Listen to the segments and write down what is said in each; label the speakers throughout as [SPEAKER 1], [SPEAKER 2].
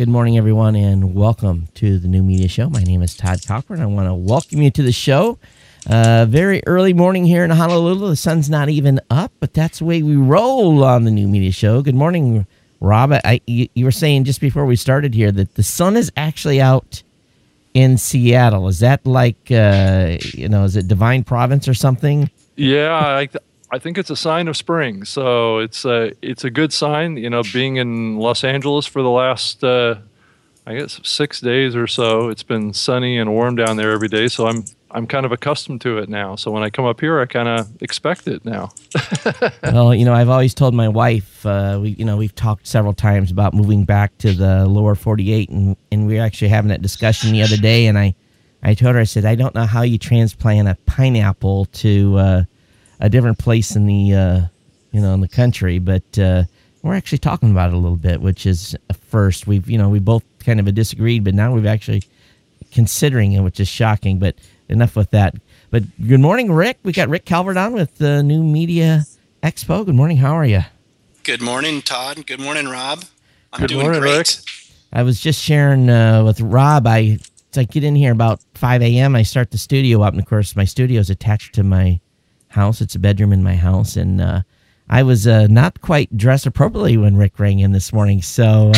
[SPEAKER 1] Good morning, everyone, and welcome to the New Media Show. My name is Todd Cochran. I want to welcome you to the show. Very early morning here in Honolulu. The sun's not even up, but that's the way we roll on the New Media Show. Good morning, Rob. You were saying just before we started here that the sun is actually out in Seattle. Is that like, is it Divine Providence or something?
[SPEAKER 2] Yeah, I think it's a sign of spring. So it's a good sign. Being in Los Angeles for the last, 6 days or so, it's been sunny and warm down there every day. So I'm kind of accustomed to it now. So when I come up here, I kind of expect it now.
[SPEAKER 1] Well, I've always told my wife, we've talked several times about moving back to the lower 48, and we were actually having that discussion the other day. And I told her, I said, I don't know how you transplant a pineapple to a different place in the in the country, but we're actually talking about it a little bit, which is a first. We both kind of disagreed, but now we've actually considering it, which is shocking. But enough with that. But good morning, Rick. We got Rick Calvert on with the New Media Expo. Good morning. How are you?
[SPEAKER 3] Good morning, Todd. Good morning, Rob. I'm
[SPEAKER 2] Good
[SPEAKER 3] doing
[SPEAKER 2] morning,
[SPEAKER 3] great.
[SPEAKER 2] Rick.
[SPEAKER 1] I was just sharing with Rob. I get in here about 5 a.m. I start the studio up, and of course, my studio is attached to my house. It's a bedroom in my house, and I was not quite dressed appropriately when Rick rang in this morning. So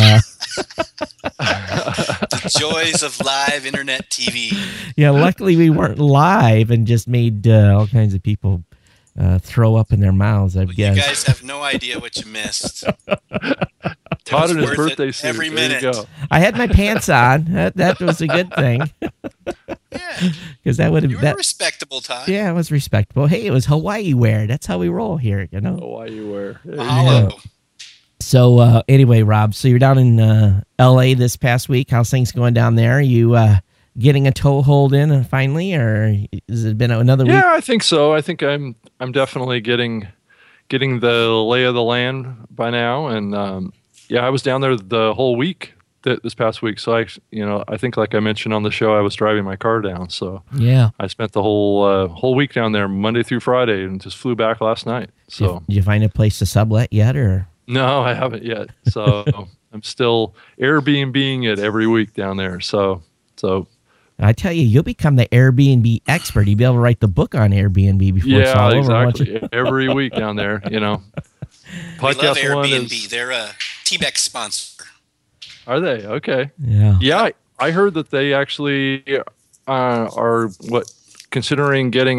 [SPEAKER 3] The joys of live internet TV.
[SPEAKER 1] yeah, luckily we weren't live and just made all kinds of people throw up in their mouths. I guess
[SPEAKER 3] You guys have no idea what you missed.
[SPEAKER 2] Todd and his
[SPEAKER 3] worth
[SPEAKER 2] birthday
[SPEAKER 3] it
[SPEAKER 2] suit.
[SPEAKER 3] every
[SPEAKER 2] There
[SPEAKER 3] minute.
[SPEAKER 2] you go.
[SPEAKER 1] I had my pants on. That was a good thing
[SPEAKER 3] Yeah,
[SPEAKER 1] because that would
[SPEAKER 3] you
[SPEAKER 1] have
[SPEAKER 3] were
[SPEAKER 1] that.
[SPEAKER 3] respectable, Todd.
[SPEAKER 1] Yeah, it was respectable. Hey, it was Hawaii wear. That's how we roll here,
[SPEAKER 2] Why you wear?
[SPEAKER 3] Mahalo.
[SPEAKER 1] So anyway, Rob, so you're down in L.A. this past week. How's things going down there? You getting a toehold in finally, or has it been another week?
[SPEAKER 2] Yeah, I think so. I think I'm definitely getting the lay of the land by now, and I was down there the whole week this past week. So I think like I mentioned on the show, I was driving my car down. So
[SPEAKER 1] Yeah.
[SPEAKER 2] I spent the whole week down there, Monday through Friday, and just flew back last night. So
[SPEAKER 1] Did you find a place to sublet yet, or?
[SPEAKER 2] no, I haven't yet. So I'm still Airbnb-ing it every week down there. So
[SPEAKER 1] I tell you, you'll become the Airbnb expert. You'll be able to write the book on Airbnb before it's all over. won't you?
[SPEAKER 2] exactly. Every week down there,
[SPEAKER 3] We love
[SPEAKER 2] Podcast One
[SPEAKER 3] Airbnb.
[SPEAKER 2] is.
[SPEAKER 3] They're a T-Bex sponsor.
[SPEAKER 2] Are they okay?
[SPEAKER 1] Yeah.
[SPEAKER 2] Yeah, I heard that they actually are considering getting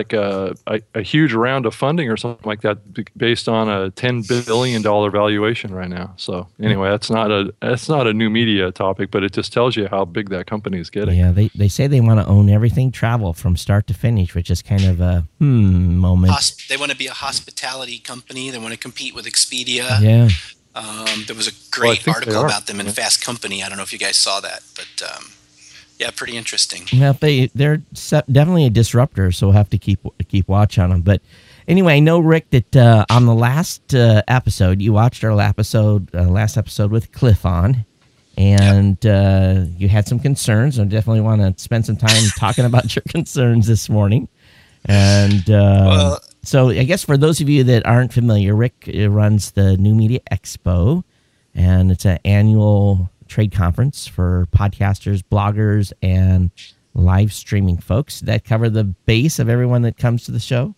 [SPEAKER 2] a huge round of funding or something like that based on a $10 billion valuation right now. So anyway, that's not a new media topic, but it just tells you how big that company is getting.
[SPEAKER 1] Yeah, they say they want to own everything travel from start to finish, which is kind of a moment.
[SPEAKER 3] They want to be a hospitality company. They want to compete with Expedia.
[SPEAKER 1] Yeah.
[SPEAKER 3] There was a
[SPEAKER 2] Well, I
[SPEAKER 3] great
[SPEAKER 2] think they
[SPEAKER 3] article
[SPEAKER 2] are.
[SPEAKER 3] about them in Fast Company. I don't know if you guys saw that, but yeah, pretty interesting.
[SPEAKER 1] Well, they're definitely a disruptor, so we'll have to keep watch on them. But anyway, I know, Rick, that on the last episode, you watched our last episode with Cliff on, and you had some concerns. I definitely want to spend some time talking about your concerns this morning. And so I guess for those of you that aren't familiar, Rick runs the New Media Expo, and it's an annual trade conference for podcasters, bloggers, and live streaming folks that cover the base of everyone that comes to the show.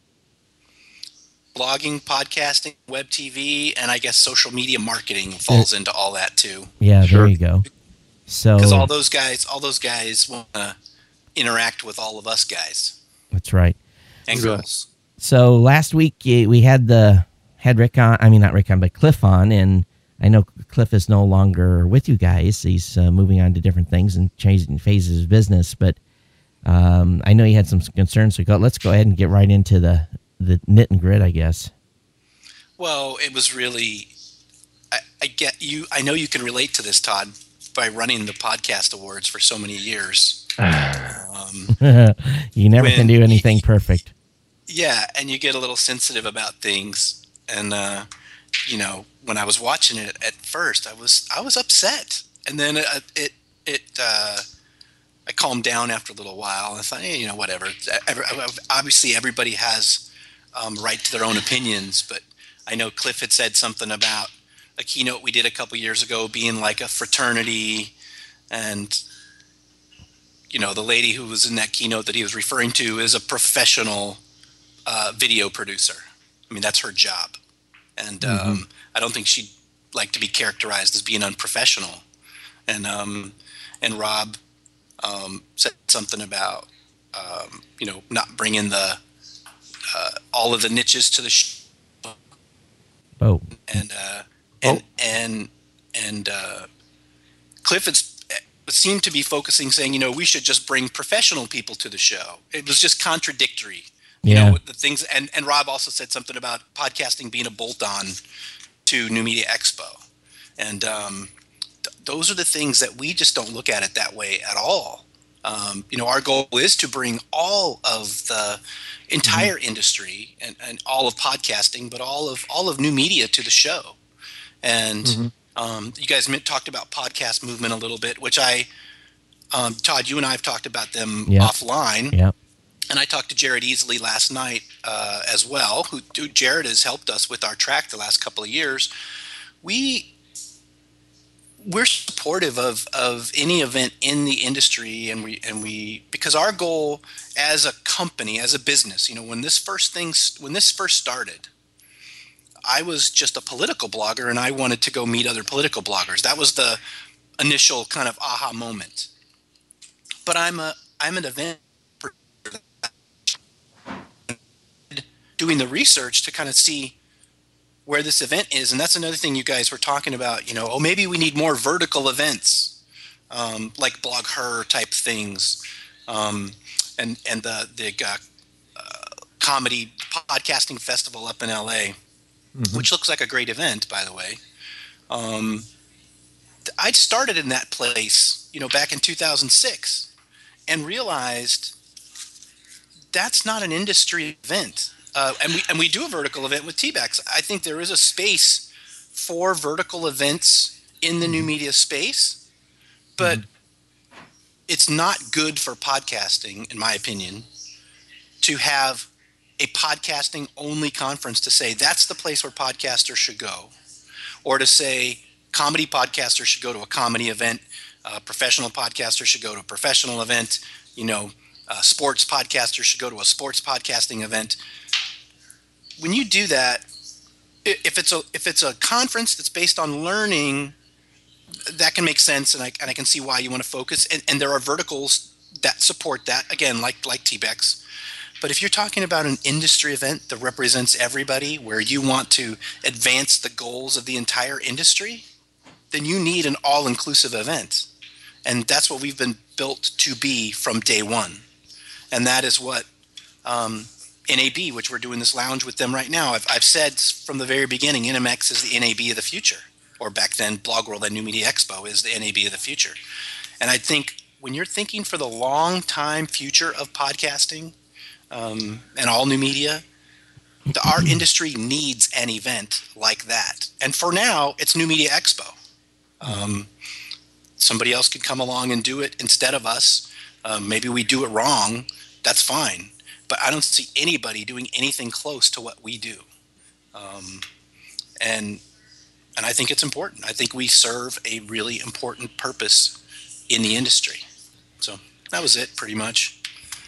[SPEAKER 3] Blogging, podcasting, web TV, and I guess social media marketing falls into all that too.
[SPEAKER 1] Yeah,
[SPEAKER 2] Sure.
[SPEAKER 1] there you go. So
[SPEAKER 3] Because all those guys want to interact with all of us guys
[SPEAKER 1] that's right.
[SPEAKER 3] and
[SPEAKER 2] Yeah.
[SPEAKER 3] girls.
[SPEAKER 1] So last week we had Rick on. I mean, not Rick on, but Cliff on, and I know Cliff is no longer with you guys. He's moving on to different things and changing phases of business. But I know you had some concerns. So let's go ahead and get right into the knit and grit, I guess.
[SPEAKER 3] Well, it was really, I get you. I know you can relate to this, Todd, by running the podcast awards for so many years.
[SPEAKER 1] You never can do anything perfect.
[SPEAKER 3] Yeah, and you get a little sensitive about things, and when I was watching it at first, I was upset, and then I calmed down after a little while. I thought, hey, whatever. Obviously, everybody has right to their own opinions, but I know Cliff had said something about a keynote we did a couple years ago being like a fraternity, and the lady who was in that keynote that he was referring to is a professional video producer. I mean, that's her job, and I don't think she'd like to be characterized as being unprofessional. And Rob said something about not bringing the all of the niches to the show.
[SPEAKER 1] Oh,
[SPEAKER 3] and Cliff seemed to be focusing, saying, we should just bring professional people to the show. It was just contradictory. The things, and Rob also said something about podcasting being a bolt-on to New Media Expo, and those are the things that we just don't look at it that way at all. Our goal is to bring all of the entire industry and all of podcasting, but all of new media to the show. And you guys talked about podcast movement a little bit, which Todd, you and I have talked about them offline.
[SPEAKER 1] Yeah.
[SPEAKER 3] And I talked to Jared Easley last night as well, who Jared has helped us with our track the last couple of years. We're supportive of any event in the industry, and we because our goal as a company, as a business, when this first started, I was just a political blogger, and I wanted to go meet other political bloggers. That was the initial kind of aha moment. But I'm an event doing the research to kind of see where this event is, and that's another thing you guys were talking about. Maybe we need more vertical events, like Blog Her type things, and the comedy podcasting festival up in LA, which looks like a great event, by the way. I started in that place, back in 2006, and realized that's not an industry event. And we do a vertical event with T-Bex. I think there is a space for vertical events in the new media space, but it's not good for podcasting, in my opinion, to have a podcasting only conference to say that's the place where podcasters should go, or to say comedy podcasters should go to a comedy event, professional podcasters should go to a professional event, sports podcasters should go to a sports podcasting event. When you do that, if it's a conference that's based on learning, that can make sense, and I can see why you want to focus. And there are verticals that support that, again, like T-Bex. But if you're talking about an industry event that represents everybody, where you want to advance the goals of the entire industry, then you need an all-inclusive event. And that's what we've been built to be from day one. And that is what NAB, which we're doing this lounge with them right now, I've said from the very beginning, NMX is the NAB of the future. Or back then, Blog World and New Media Expo is the NAB of the future. And I think when you're thinking for the long-time future of podcasting and all new media, our industry needs an event like that. And for now, it's New Media Expo. Somebody else could come along and do it instead of us. Maybe we do it wrong. That's fine. But I don't see anybody doing anything close to what we do. And I think it's important. I think we serve a really important purpose in the industry. So that was it, pretty much.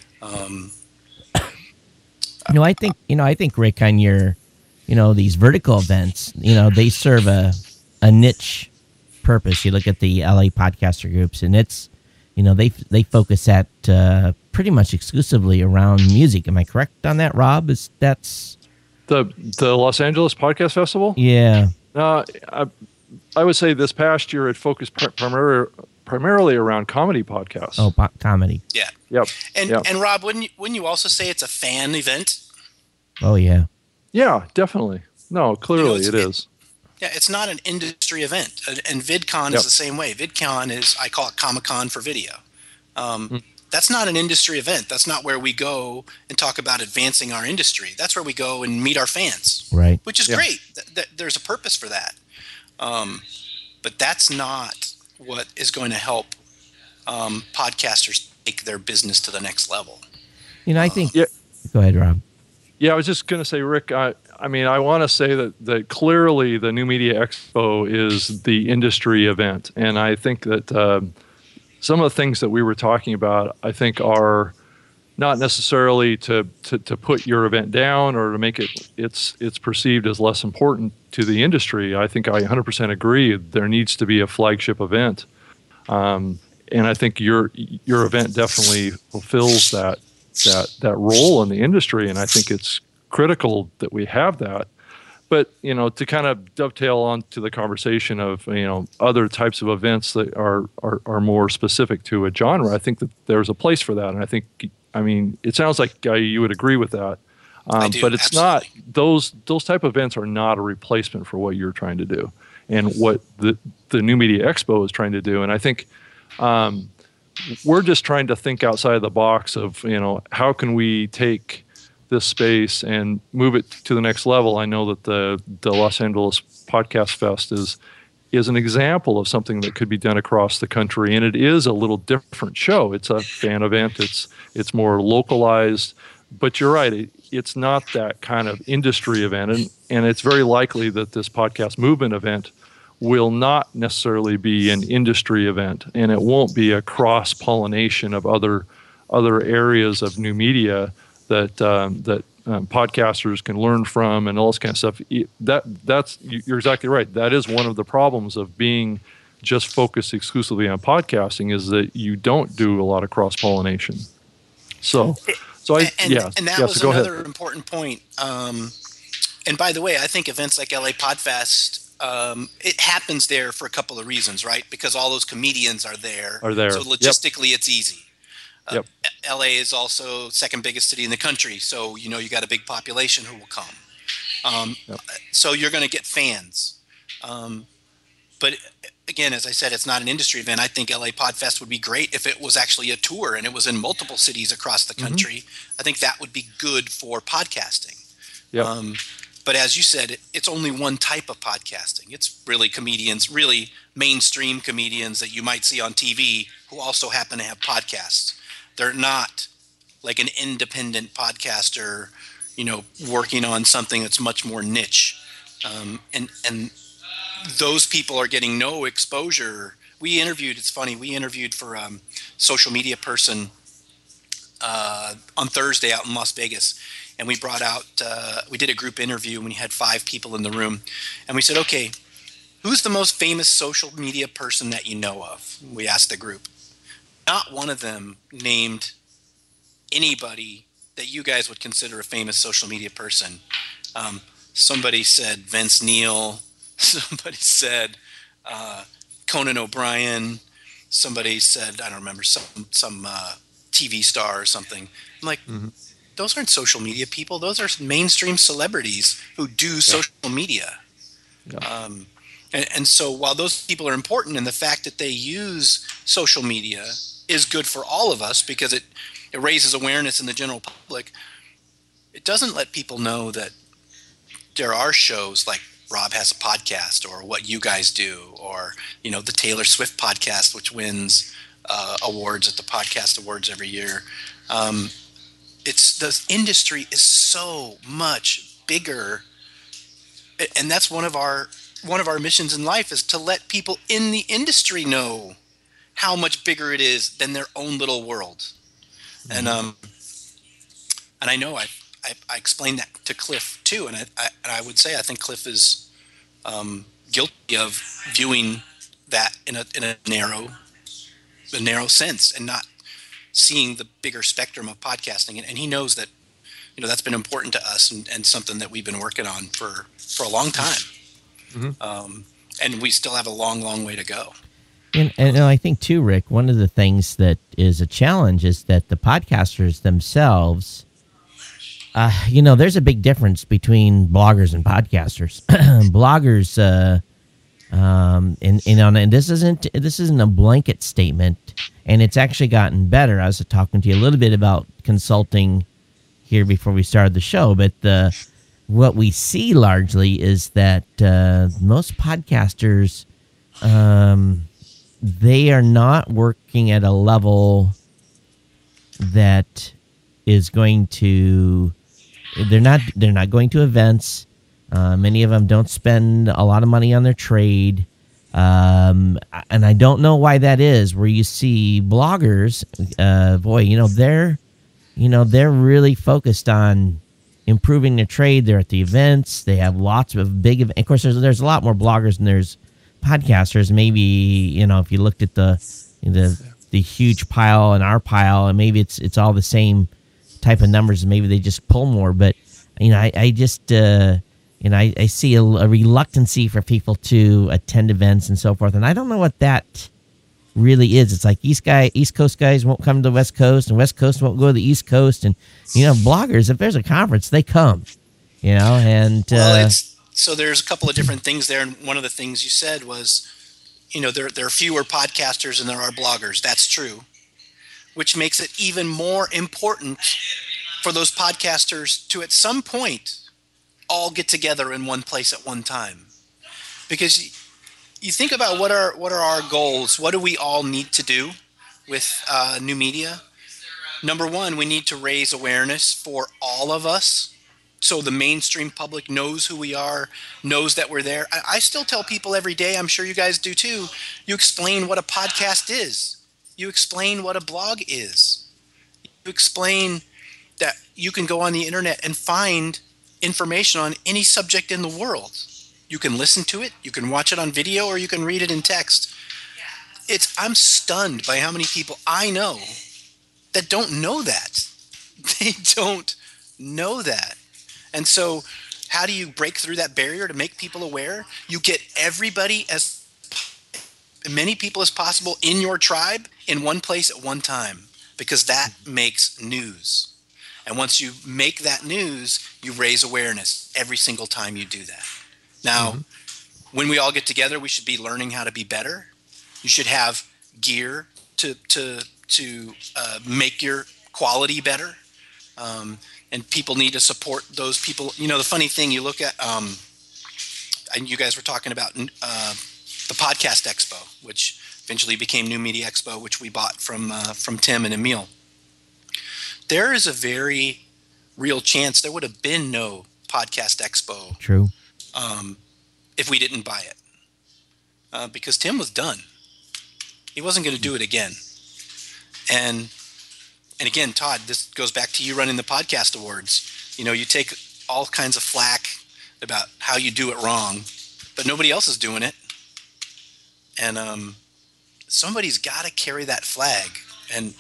[SPEAKER 1] I think Rick, on your, these vertical events, they serve a niche purpose. You look at the LA podcaster groups, and it's, they focus at pretty much exclusively around music. Am I correct on that, Rob? That's
[SPEAKER 2] the Los Angeles Podcast Festival?
[SPEAKER 1] Yeah.
[SPEAKER 2] I would say this past year it focused primarily around comedy podcasts.
[SPEAKER 1] Oh, comedy.
[SPEAKER 3] Yeah.
[SPEAKER 2] Yep.
[SPEAKER 3] And Rob, wouldn't you also say it's a fan event?
[SPEAKER 1] Oh yeah.
[SPEAKER 2] Yeah, definitely. No, clearly it is.
[SPEAKER 3] Yeah, it's not an industry event, and VidCon is the same way. VidCon is, I call it Comic-Con for video. That's not an industry event. That's not where we go and talk about advancing our industry. That's where we go and meet our fans,
[SPEAKER 1] right?
[SPEAKER 3] Which is great. There's a purpose for that. But that's not what is going to help podcasters take their business to the next level.
[SPEAKER 1] I think. Go ahead, Rob.
[SPEAKER 2] Yeah, I was just going to say, Rick, I I mean, I want to say that clearly the New Media Expo is the industry event. And I think that some of the things that we were talking about, I think, are not necessarily to put your event down or to make it's perceived as less important to the industry. I think I 100% agree. There needs to be a flagship event. And I think your event definitely fulfills that role in the industry, and I think it's critical that we have that. But to kind of dovetail onto the conversation of other types of events that are more specific to a genre, I think that there's a place for that, and I mean, it sounds like you would agree with that.
[SPEAKER 3] I do,
[SPEAKER 2] but it's
[SPEAKER 3] absolutely.
[SPEAKER 2] not those type of events are not a replacement for what you're trying to do, and what the New Media Expo is trying to do, and I think. We're just trying to think outside of the box of, how can we take this space and move it to the next level. I know that the Los Angeles Podcast Fest is an example of something that could be done across the country, and it is a little different show. It's a fan event. It's more localized, but you're right. It's not that kind of industry event, and it's very likely that this podcast movement event will not necessarily be an industry event, and it won't be a cross-pollination of other areas of new media that podcasters can learn from and all this kind of stuff. You're exactly right. That is one of the problems of being just focused exclusively on podcasting, is that you don't do a lot of cross-pollination. So that
[SPEAKER 3] was another important point. And by the way, I think events like LA Podfest, it happens there for a couple of reasons, right? Because all those comedians are there. So logistically, It's easy. LA is also second biggest city in the country, so you got a big population who will come. So you're going to get fans. But again, as I said, it's not an industry event. I think LA Podfest would be great if it was actually a tour and it was in multiple cities across the country. Mm-hmm. I think that would be good for podcasting. But as you said, it's only one type of podcasting. It's really comedians, really mainstream comedians that you might see on TV who also happen to have podcasts. They're not like an independent podcaster, working on something that's much more niche. And those people are getting no exposure. It's funny, we interviewed for Social Media Person on Thursday out in Las Vegas. And we brought out, we did a group interview and we had 5 people in the room. And we said, okay, who's the most famous social media person that you know of? We asked the group. Not one of them named anybody that you guys would consider a famous social media person. Somebody said Vince Neil. Somebody said Conan O'Brien. Somebody said, I don't remember, some TV star or something. I'm like, those aren't social media people. Those are mainstream celebrities who do social media. And so while those people are important, and the fact that they use social media is good for all of us because it raises awareness in the general public, it doesn't let people know that there are shows like Rob has a podcast, or what you guys do, or the Taylor Swift podcast, which wins awards at the Podcast Awards every year. The industry is so much bigger, and that's one of our missions in life, is to let people in the industry know how much bigger it is than their own little world. And I know I explained that to Cliff too, and I would say I think Cliff is guilty of viewing that in a narrow sense and not seeing the bigger spectrum of podcasting. And he knows that that's been important to us and something that we've been working on for a long time. And we still have a long way to go.
[SPEAKER 1] And I think too, Rick, one of the things that is a challenge is that the podcasters themselves, there's a big difference between bloggers and podcasters. Bloggers, and this isn't a blanket statement, and it's actually gotten better. I was talking to you a little bit about consulting here before we started the show, but what we see largely is that most podcasters, they are not working at a level that is going to. They're not going to events. Many of them don't spend a lot of money on their trade. And I don't know why that is, where you see bloggers, they're really focused on improving their trade. They're at the events. They have lots of big events. Of course, there's a lot more bloggers than there's podcasters. Maybe, if you looked at the huge pile and our pile, and maybe it's all the same type of numbers. Maybe they just pull more. But, I see a reluctancy for people to attend events and so forth. And I don't know what that really is. It's like East Coast guys won't come to the West Coast, and West Coast won't go to the East Coast. And bloggers, if there's a conference, they come.
[SPEAKER 3] So there's a couple of different things there, and one of the things you said was, there are fewer podcasters than there are bloggers. That's true, which makes it even more important for those podcasters to at some point all get together in one place at one time, because you think about what are our goals. What do we all need to do with new media? Number one, we need to raise awareness for all of us, so the mainstream public knows who we are, knows that we're there. I still tell people every day, I'm sure you guys do too, you explain what a podcast is. You explain what a blog is. You explain that you can go on the internet and find information on any subject in the world. You can listen to it, you can watch it on video, or you can read it in text. I'm stunned by how many people I know that don't know that. They don't know that. And so how do you break through that barrier to make people aware? You get everybody, as many people as possible in your tribe in one place at one time, because that makes news. And once you make that news, you raise awareness every single time you do that. Now, when we all get together, we should be learning how to be better. You should have gear to make your quality better. And people need to support those people. The funny thing, you look at, and you guys were talking about the Podcast Expo, which eventually became New Media Expo, which we bought from Tim and Emil. There is a very real chance there would have been no Podcast Expo.
[SPEAKER 1] True.
[SPEAKER 3] If we didn't buy it, because Tim was done. He wasn't going to do it again. And again, Todd, this goes back to you running the podcast awards. You take all kinds of flack about how you do it wrong, but nobody else is doing it. And somebody's got to carry that flag. And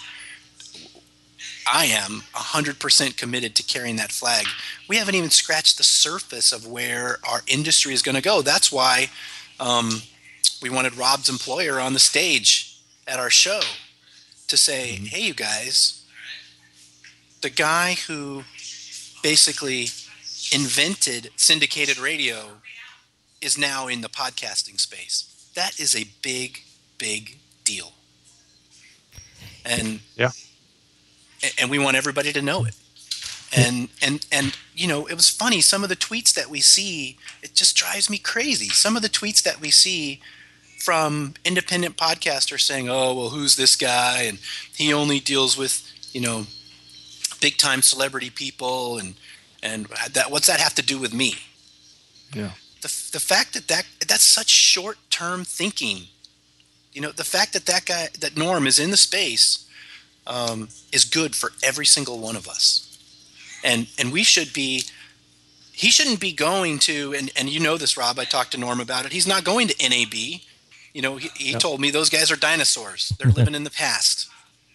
[SPEAKER 3] I am 100% committed to carrying that flag. We haven't even scratched the surface of where our industry is going to go. That's why we wanted Rob's employer on the stage at our show to say, hey, you guys, the guy who basically invented syndicated radio is now in the podcasting space. That is a big, big deal. And and we want everybody to know it. And it was funny, some of the tweets that we see, it just drives me crazy. Some of the tweets that we see from independent podcasters saying, oh, well, who's this guy? And he only deals with, big time celebrity people, and that, what's that have to do with me?
[SPEAKER 2] Yeah.
[SPEAKER 3] The fact that's such short-term thinking. The fact that Norm is in the space is good for every single one of us. And he shouldn't be going to, and this, Rob, I talked to Norm about it. He's not going to NAB. He told me those guys are dinosaurs. They're living in the past.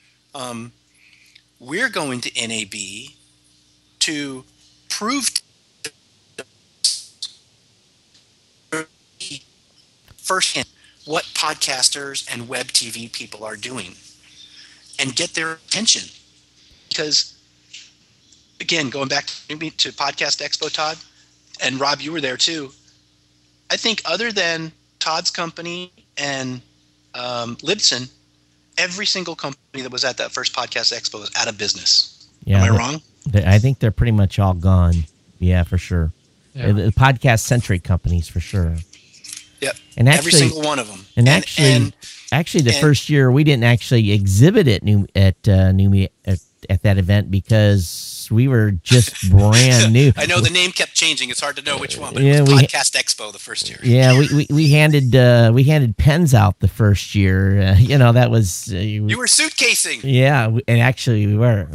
[SPEAKER 3] We're going to NAB to prove firsthand what podcasters and web TV people are doing and get their attention. Because, again, going back to Podcast Expo, Todd, and Rob, you were there too. I think other than Todd's company and Libsyn, every single company that was at that first Podcast Expo was out of business. Yeah, am I wrong?
[SPEAKER 1] I think they're pretty much all gone. Yeah, for sure. Yeah. The podcast-centric companies, for sure.
[SPEAKER 3] Yep.
[SPEAKER 1] And actually,
[SPEAKER 3] every single one of them.
[SPEAKER 1] And actually, the first year we didn't actually exhibit at at that event because we were just brand new.
[SPEAKER 3] I know the name kept changing. It's hard to know which one, but
[SPEAKER 1] Yeah,
[SPEAKER 3] it was Podcast Expo the first year.
[SPEAKER 1] Yeah, we handed pens out the first year. That was
[SPEAKER 3] You were suitcasing.
[SPEAKER 1] Yeah, and actually we were.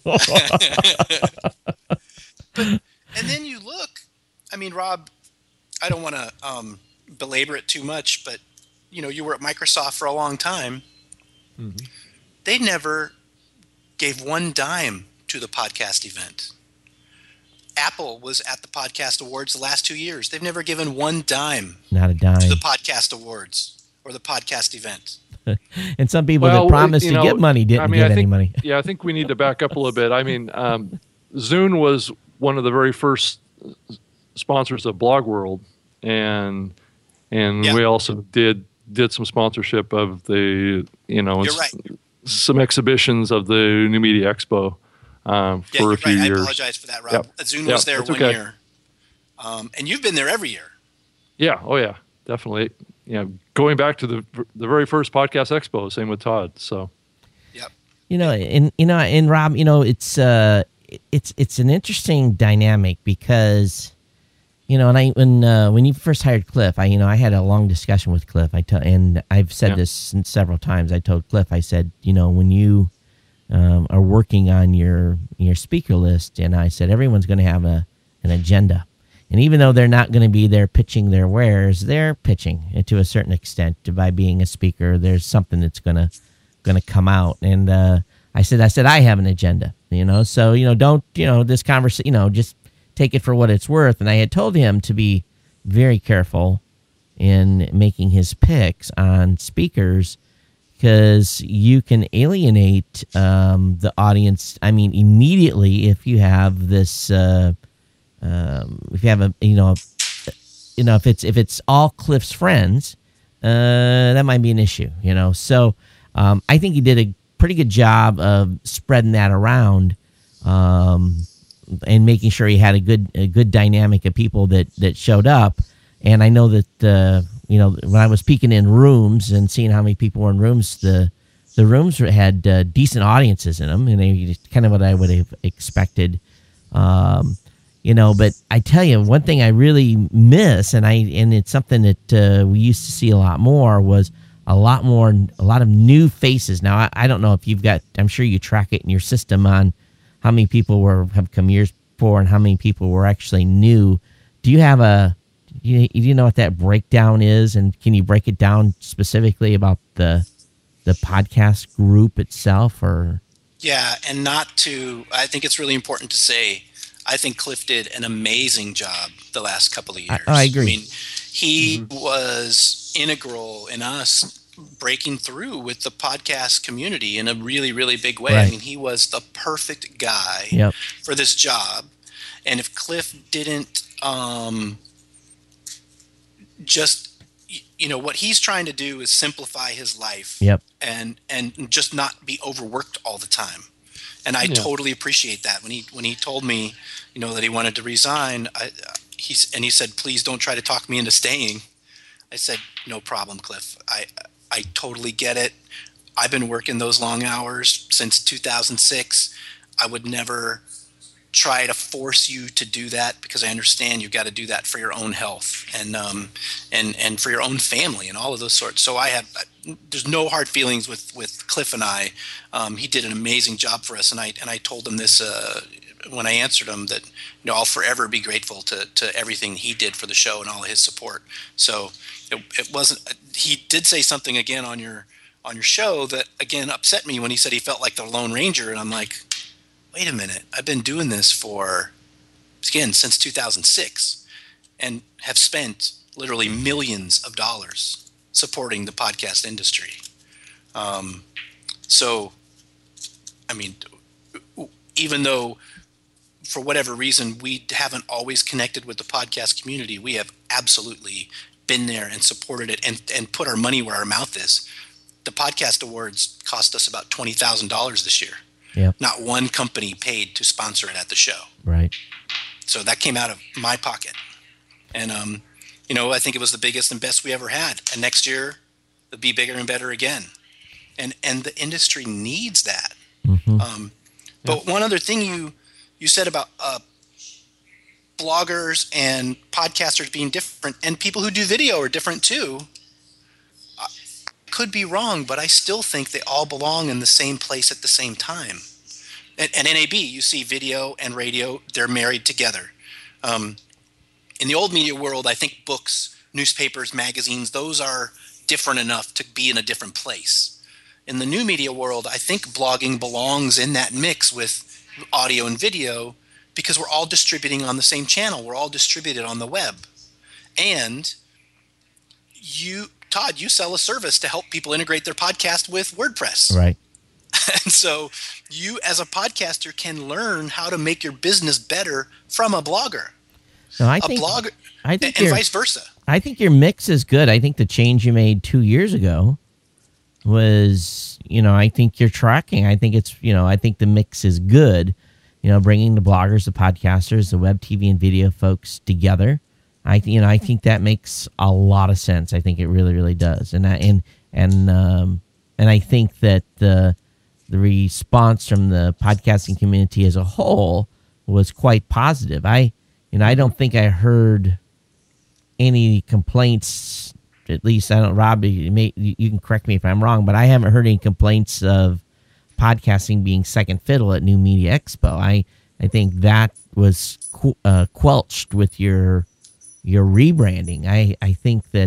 [SPEAKER 3] And then you look. I mean, Rob, I don't want to belabor it too much, but you were at Microsoft for a long time.
[SPEAKER 2] Mm-hmm.
[SPEAKER 3] They never gave one dime to the podcast event. Apple was at the Podcast Awards the last 2 years. They've never given one dime.
[SPEAKER 1] Not a dime.
[SPEAKER 3] To the Podcast Awards or the podcast event.
[SPEAKER 1] And some people that promised to get money didn't get any money.
[SPEAKER 2] Yeah, I think we need to back up a little bit. I mean, Zune was one of the very first sponsors of Blog World, and we also did some sponsorship of the
[SPEAKER 3] You're right.
[SPEAKER 2] some exhibitions of the New Media Expo for a few years.
[SPEAKER 3] I apologize for that, Rob. Zune was there one year, and you've been there every year.
[SPEAKER 2] Yeah. Oh yeah. Definitely. Yeah. Going back to the very first Podcast Expo. Same with Todd. So.
[SPEAKER 3] Yep.
[SPEAKER 1] And Rob, it's an interesting dynamic because, when you first hired Cliff, I had a long discussion with Cliff. And I've said this several times. I told Cliff, I said, when you are working on your speaker list, and I said everyone's going to have an agenda, and even though they're not going to be there pitching their wares, they're pitching to a certain extent by being a speaker. There's something that's going to come out, and I said I have an agenda, so don't this conversation, just take it for what it's worth. And I had told him to be very careful in making his picks on speakers, because you can alienate the audience. I mean, immediately if you have this, if you have if it's all Cliff's friends, that might be an issue. So I think he did a pretty good job of spreading that around, and making sure he had a good dynamic of people that showed up. And I know that when I was peeking in rooms and seeing how many people were in rooms, the rooms had decent audiences in them, and they kind of what I would have expected. But I tell you, one thing I really miss, and it's something that we used to see a lot more, was a lot of new faces. Now I don't know if you've got, I'm sure you track it in your system on how many people have come years before and how many people were actually new. Do you have you know what that breakdown is, and can you break it down specifically about the podcast group itself? Or
[SPEAKER 3] yeah, and I think it's really important to say, I think Cliff did an amazing job the last couple of years.
[SPEAKER 1] I agree.
[SPEAKER 3] I mean, he was integral in us breaking through with the podcast community in a really, really big way.
[SPEAKER 1] Right.
[SPEAKER 3] I mean, he was the perfect guy for this job. And if Cliff didn't what he's trying to do is simplify his life and just not be overworked all the time. And I totally appreciate that. When he told me, that he wanted to resign, he said, please don't try to talk me into staying. I said, no problem, Cliff. I totally get it. I've been working those long hours since 2006. I would never try to force you to do that, because I understand you've got to do that for your own health and for your own family and all of those sorts. So there's no hard feelings with Cliff and I. He did an amazing job for us, and I told him this when I answered him, that I'll forever be grateful to everything he did for the show and all of his support. So it wasn't. He did say something again on your show that again upset me when he said he felt like the Lone Ranger, and I'm like, wait a minute, I've been doing this since 2006, and have spent literally millions of dollars supporting the podcast industry. So, I mean, even though for whatever reason we haven't always connected with the podcast community, we have absolutely been there and supported it and put our money where our mouth is. The Podcast Awards cost us about $20,000 this year.
[SPEAKER 1] Yeah.
[SPEAKER 3] Not one company paid to sponsor it at the show.
[SPEAKER 1] Right.
[SPEAKER 3] So that came out of my pocket. And, I think it was the biggest and best we ever had. And next year, it'll be bigger and better again. And the industry needs that.
[SPEAKER 1] Mm-hmm.
[SPEAKER 3] But one other thing you said about bloggers and podcasters being different, and people who do video are different too. I could be wrong, but I still think they all belong in the same place at the same time. And NAB, you see video and radio, they're married together. In the old media world, I think books, newspapers, magazines, those are different enough to be in a different place. In the new media world, I think blogging belongs in that mix with audio and video, because we're all distributing on the same channel. We're all distributed on the web. And you, Todd, you sell a service to help people integrate their podcast with WordPress.
[SPEAKER 1] Right.
[SPEAKER 3] And so you as a podcaster can learn how to make your business better from a blogger.
[SPEAKER 1] No, I
[SPEAKER 3] a
[SPEAKER 1] think,
[SPEAKER 3] blogger
[SPEAKER 1] I think
[SPEAKER 3] and vice versa.
[SPEAKER 1] I think your mix is good. I think the change you made 2 years ago was, I think you're tracking. I think it's, I think the mix is good. Bringing the bloggers, the podcasters, the web TV and video folks together. I think that makes a lot of sense. I think it really, really does. And I think that the response from the podcasting community as a whole was quite positive. I don't think I heard any complaints. At least I don't. Rob, you can correct me if I'm wrong, but I haven't heard any complaints of podcasting being second fiddle at New Media Expo. I think that was quelched with your rebranding. I think that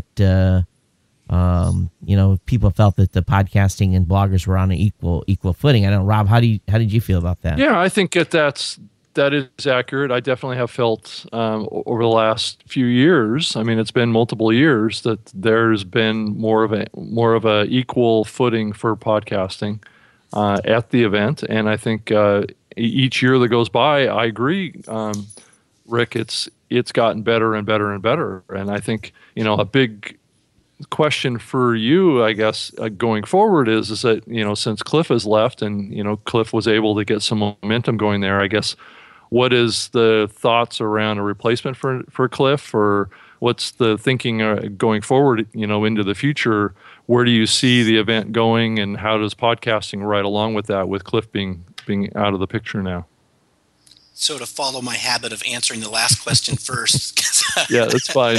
[SPEAKER 1] people felt that the podcasting and bloggers were on an equal footing. I don't know, Rob, how did you feel about that?
[SPEAKER 2] Yeah, I think that is accurate. I definitely have felt over the last few years. I mean, it's been multiple years that there's been more of a equal footing for podcasting at the event, and I think each year that goes by, I agree, Rick. It's gotten better and better and better, and I think a big question for you, I guess, going forward is that since Cliff has left and Cliff was able to get some momentum going there, I guess. What is the thoughts around a replacement for Cliff, or what's the thinking going forward, into the future? Where do you see the event going, and how does podcasting right along with that, with Cliff being out of the picture now?
[SPEAKER 3] So to follow my habit of answering the last question first.
[SPEAKER 2] Yeah, that's fine.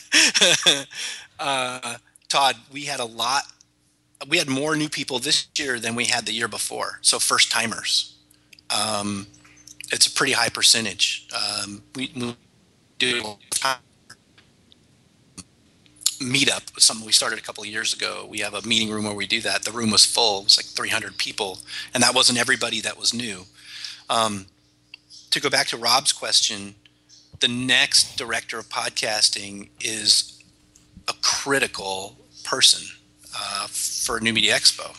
[SPEAKER 3] Todd, we had more new people this year than we had the year before. So first timers. It's a pretty high percentage. We do meetup, something we started a couple of years ago. We have a meeting room where we do that. The room was full. It was like 300 people, and that wasn't everybody that was new. To go back to Rob's question, the next director of podcasting is a critical person for New Media Expo.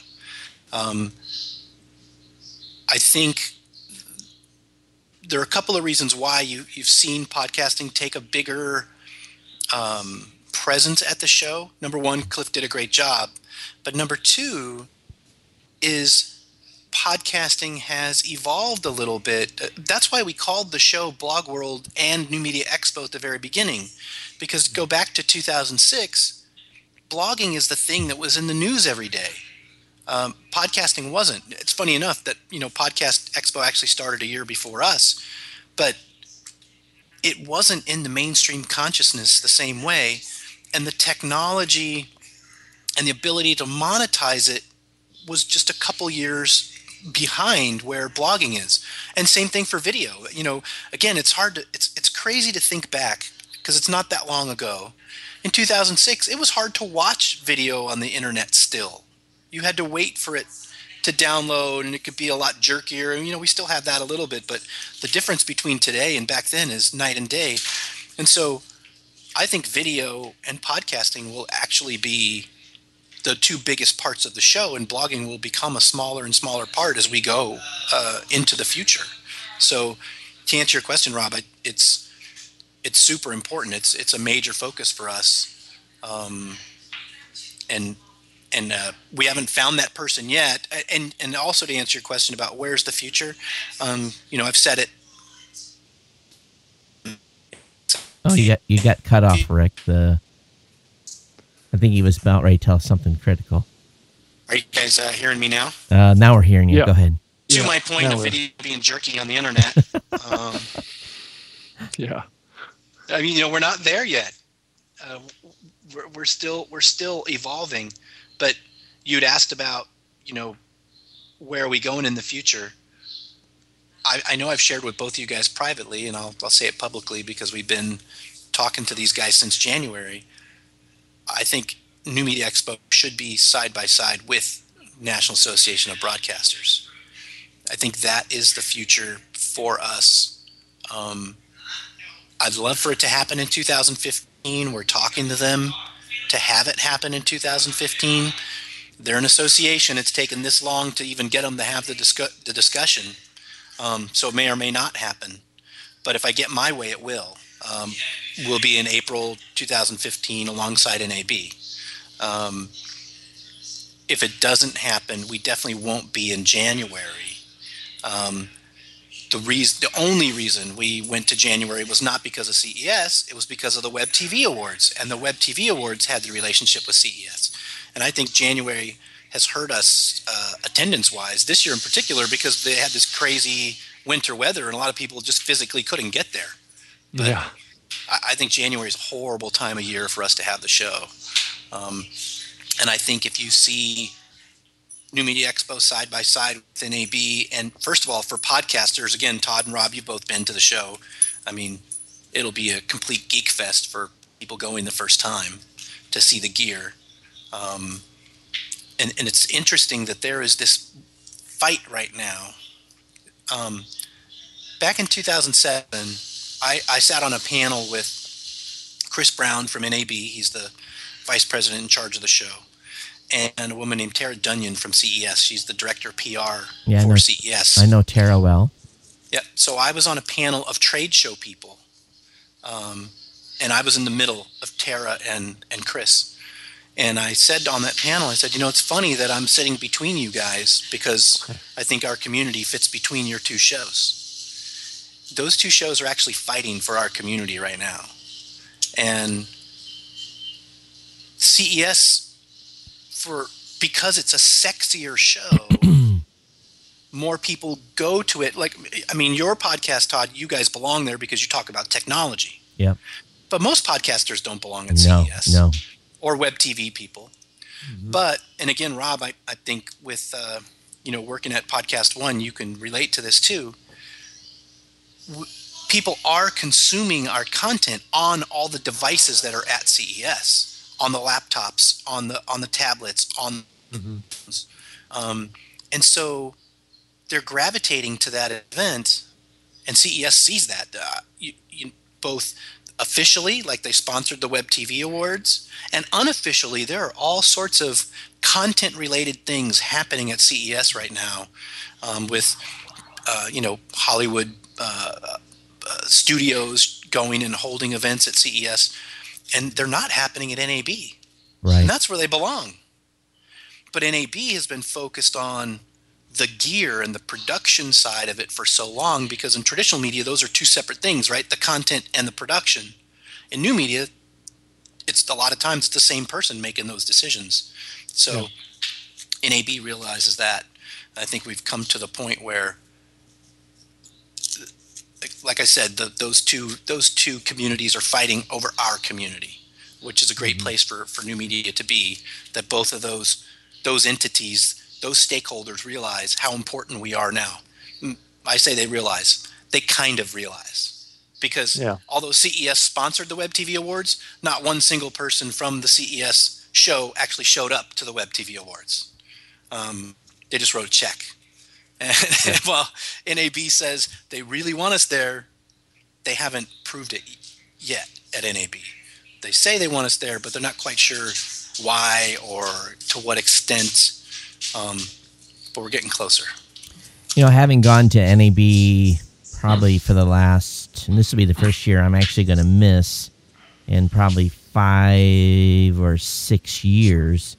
[SPEAKER 3] I think there are a couple of reasons why you've seen podcasting take a bigger presence at the show. Number one, Cliff did a great job. But number two is podcasting has evolved a little bit. That's why we called the show Blog World and New Media Expo at the very beginning. Because go back to 2006, blogging is the thing that was in the news every day. Podcasting wasn't. It's funny enough that Podcast Expo actually started a year before us, but it wasn't in the mainstream consciousness the same way, and the technology and the ability to monetize it was just a couple years behind where blogging is. And same thing for video. Again, it's crazy to think back because it's not that long ago. In 2006, it was hard to watch video on the internet still. You had to wait for it to download, and it could be a lot jerkier. And, we still have that a little bit, but the difference between today and back then is night and day. And so I think video and podcasting will actually be the two biggest parts of the show, and blogging will become a smaller and smaller part as we go into the future. So to answer your question, Rob, it's super important. It's a major focus for us. And we haven't found that person yet. And also to answer your question about where's the future, I've said it.
[SPEAKER 1] Oh, you got cut off, Rick. I think he was about ready to tell something critical.
[SPEAKER 3] Are you guys hearing me now?
[SPEAKER 1] Now we're hearing you.
[SPEAKER 2] Yeah.
[SPEAKER 1] Go ahead.
[SPEAKER 3] to my point of video being jerky on the internet.
[SPEAKER 2] Yeah.
[SPEAKER 3] I mean, we're not there yet. We're still evolving. But you'd asked about, where are we going in the future? I know I've shared with both of you guys privately, and I'll say it publicly because we've been talking to these guys since January. I think New Media Expo should be side by side with National Association of Broadcasters. I think that is the future for us. I'd love for it to happen in 2015. We're talking to them to have it happen in 2015. They're an association. It's taken this long to even get them to have the discussion. So it may or may not happen. But if I get my way, it will. We'll be in April 2015 alongside NAB. If it doesn't happen, we definitely won't be in January. The only reason we went to January was not because of CES. It was because of the Web TV Awards. And the Web TV Awards had the relationship with CES. And I think January has hurt us attendance-wise this year in particular because they had this crazy winter weather and a lot of people just physically couldn't get there. But
[SPEAKER 2] yeah.
[SPEAKER 3] I think January is a horrible time of year for us to have the show. And I think if you see New Media Expo side by side with NAB, and first of all, for podcasters, again, Todd and Rob, you've both been to the show. I mean, it'll be a complete geek fest for people going the first time to see the gear. And it's interesting that there is this fight right now. Back in 2007, I sat on a panel with Chris Brown from NAB. He's the vice president in charge of the show. And a woman named Tara Dunyan from CES. She's the director of PR for CES.
[SPEAKER 1] I know Tara well.
[SPEAKER 3] Yeah. So I was on a panel of trade show people. And I was in the middle of Tara and Chris. And I said on that panel, I said, it's funny that I'm sitting between you guys because I think our community fits between your two shows. Those two shows are actually fighting for our community right now. And CES, because it's a sexier show, more people go to it. Your podcast, Todd, you guys belong there because you talk about technology.
[SPEAKER 1] Yeah.
[SPEAKER 3] But most podcasters don't belong at CES.
[SPEAKER 1] No.
[SPEAKER 3] Or web TV people. Mm-hmm. But, and again, Rob, I think with, working at Podcast One, you can relate to this too. People are consuming our content on all the devices that are at CES, on the laptops, on the tablets, and so they're gravitating to that event, and CES sees that. Both officially, like they sponsored the Web TV Awards, and unofficially, there are all sorts of content-related things happening at CES right now, with Hollywood studios going and holding events at CES, and they're not happening at NAB.
[SPEAKER 1] Right.
[SPEAKER 3] And that's where they belong. But NAB has been focused on the gear and the production side of it for so long because in traditional media, those are two separate things, right? The content and the production. In new media, it's a lot of times it's the same person making those decisions. So NAB realizes that. I think we've come to the point where, like I said, those two communities are fighting over our community, which is a great place for new media to be, that both of those entities, those stakeholders realize how important we are now. I say they realize. They kind of realize. Because although CES sponsored the Web TV Awards, not one single person from the CES show actually showed up to the Web TV Awards. They just wrote a check. And while NAB says they really want us there, they haven't proved it yet at NAB. They say they want us there, but they're not quite sure why or to what extent. But we're getting closer.
[SPEAKER 1] Having gone to NAB probably for the last, and this will be the first year I'm actually going to miss in probably 5 or 6 years.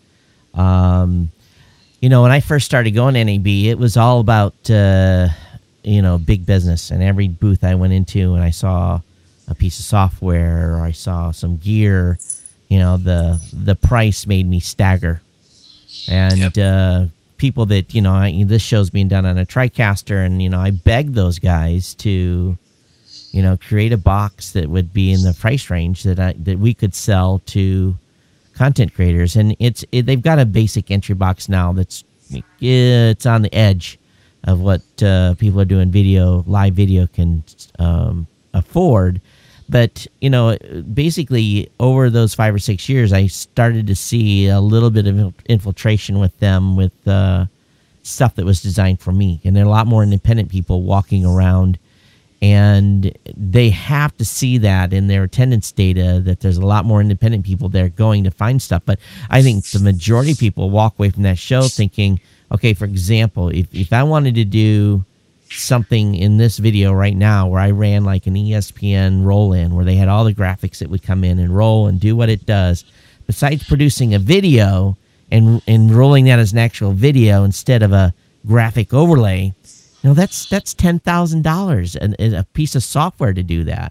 [SPEAKER 1] When I first started going to NAB, it was all about, big business. And every booth I went into and I saw a piece of software or I saw some gear, the price made me stagger. And people that, this show's being done on a TriCaster, and, I begged those guys to, create a box that would be in the price range that we could sell to content creators. And they've got a basic entry box now that's it's on the edge of what people are doing live video can afford. But, basically over those 5 or 6 years, I started to see a little bit of infiltration with them with stuff that was designed for me. And there are a lot more independent people walking around, and they have to see that in their attendance data, that there's a lot more independent people there going to find stuff. But I think the majority of people walk away from that show thinking, okay, for example, if I wanted to do something in this video right now where I ran like an ESPN roll-in where they had all the graphics that would come in and roll and do what it does, besides producing a video and rolling that as an actual video instead of a graphic overlay, that's $10,000 and a piece of software to do that.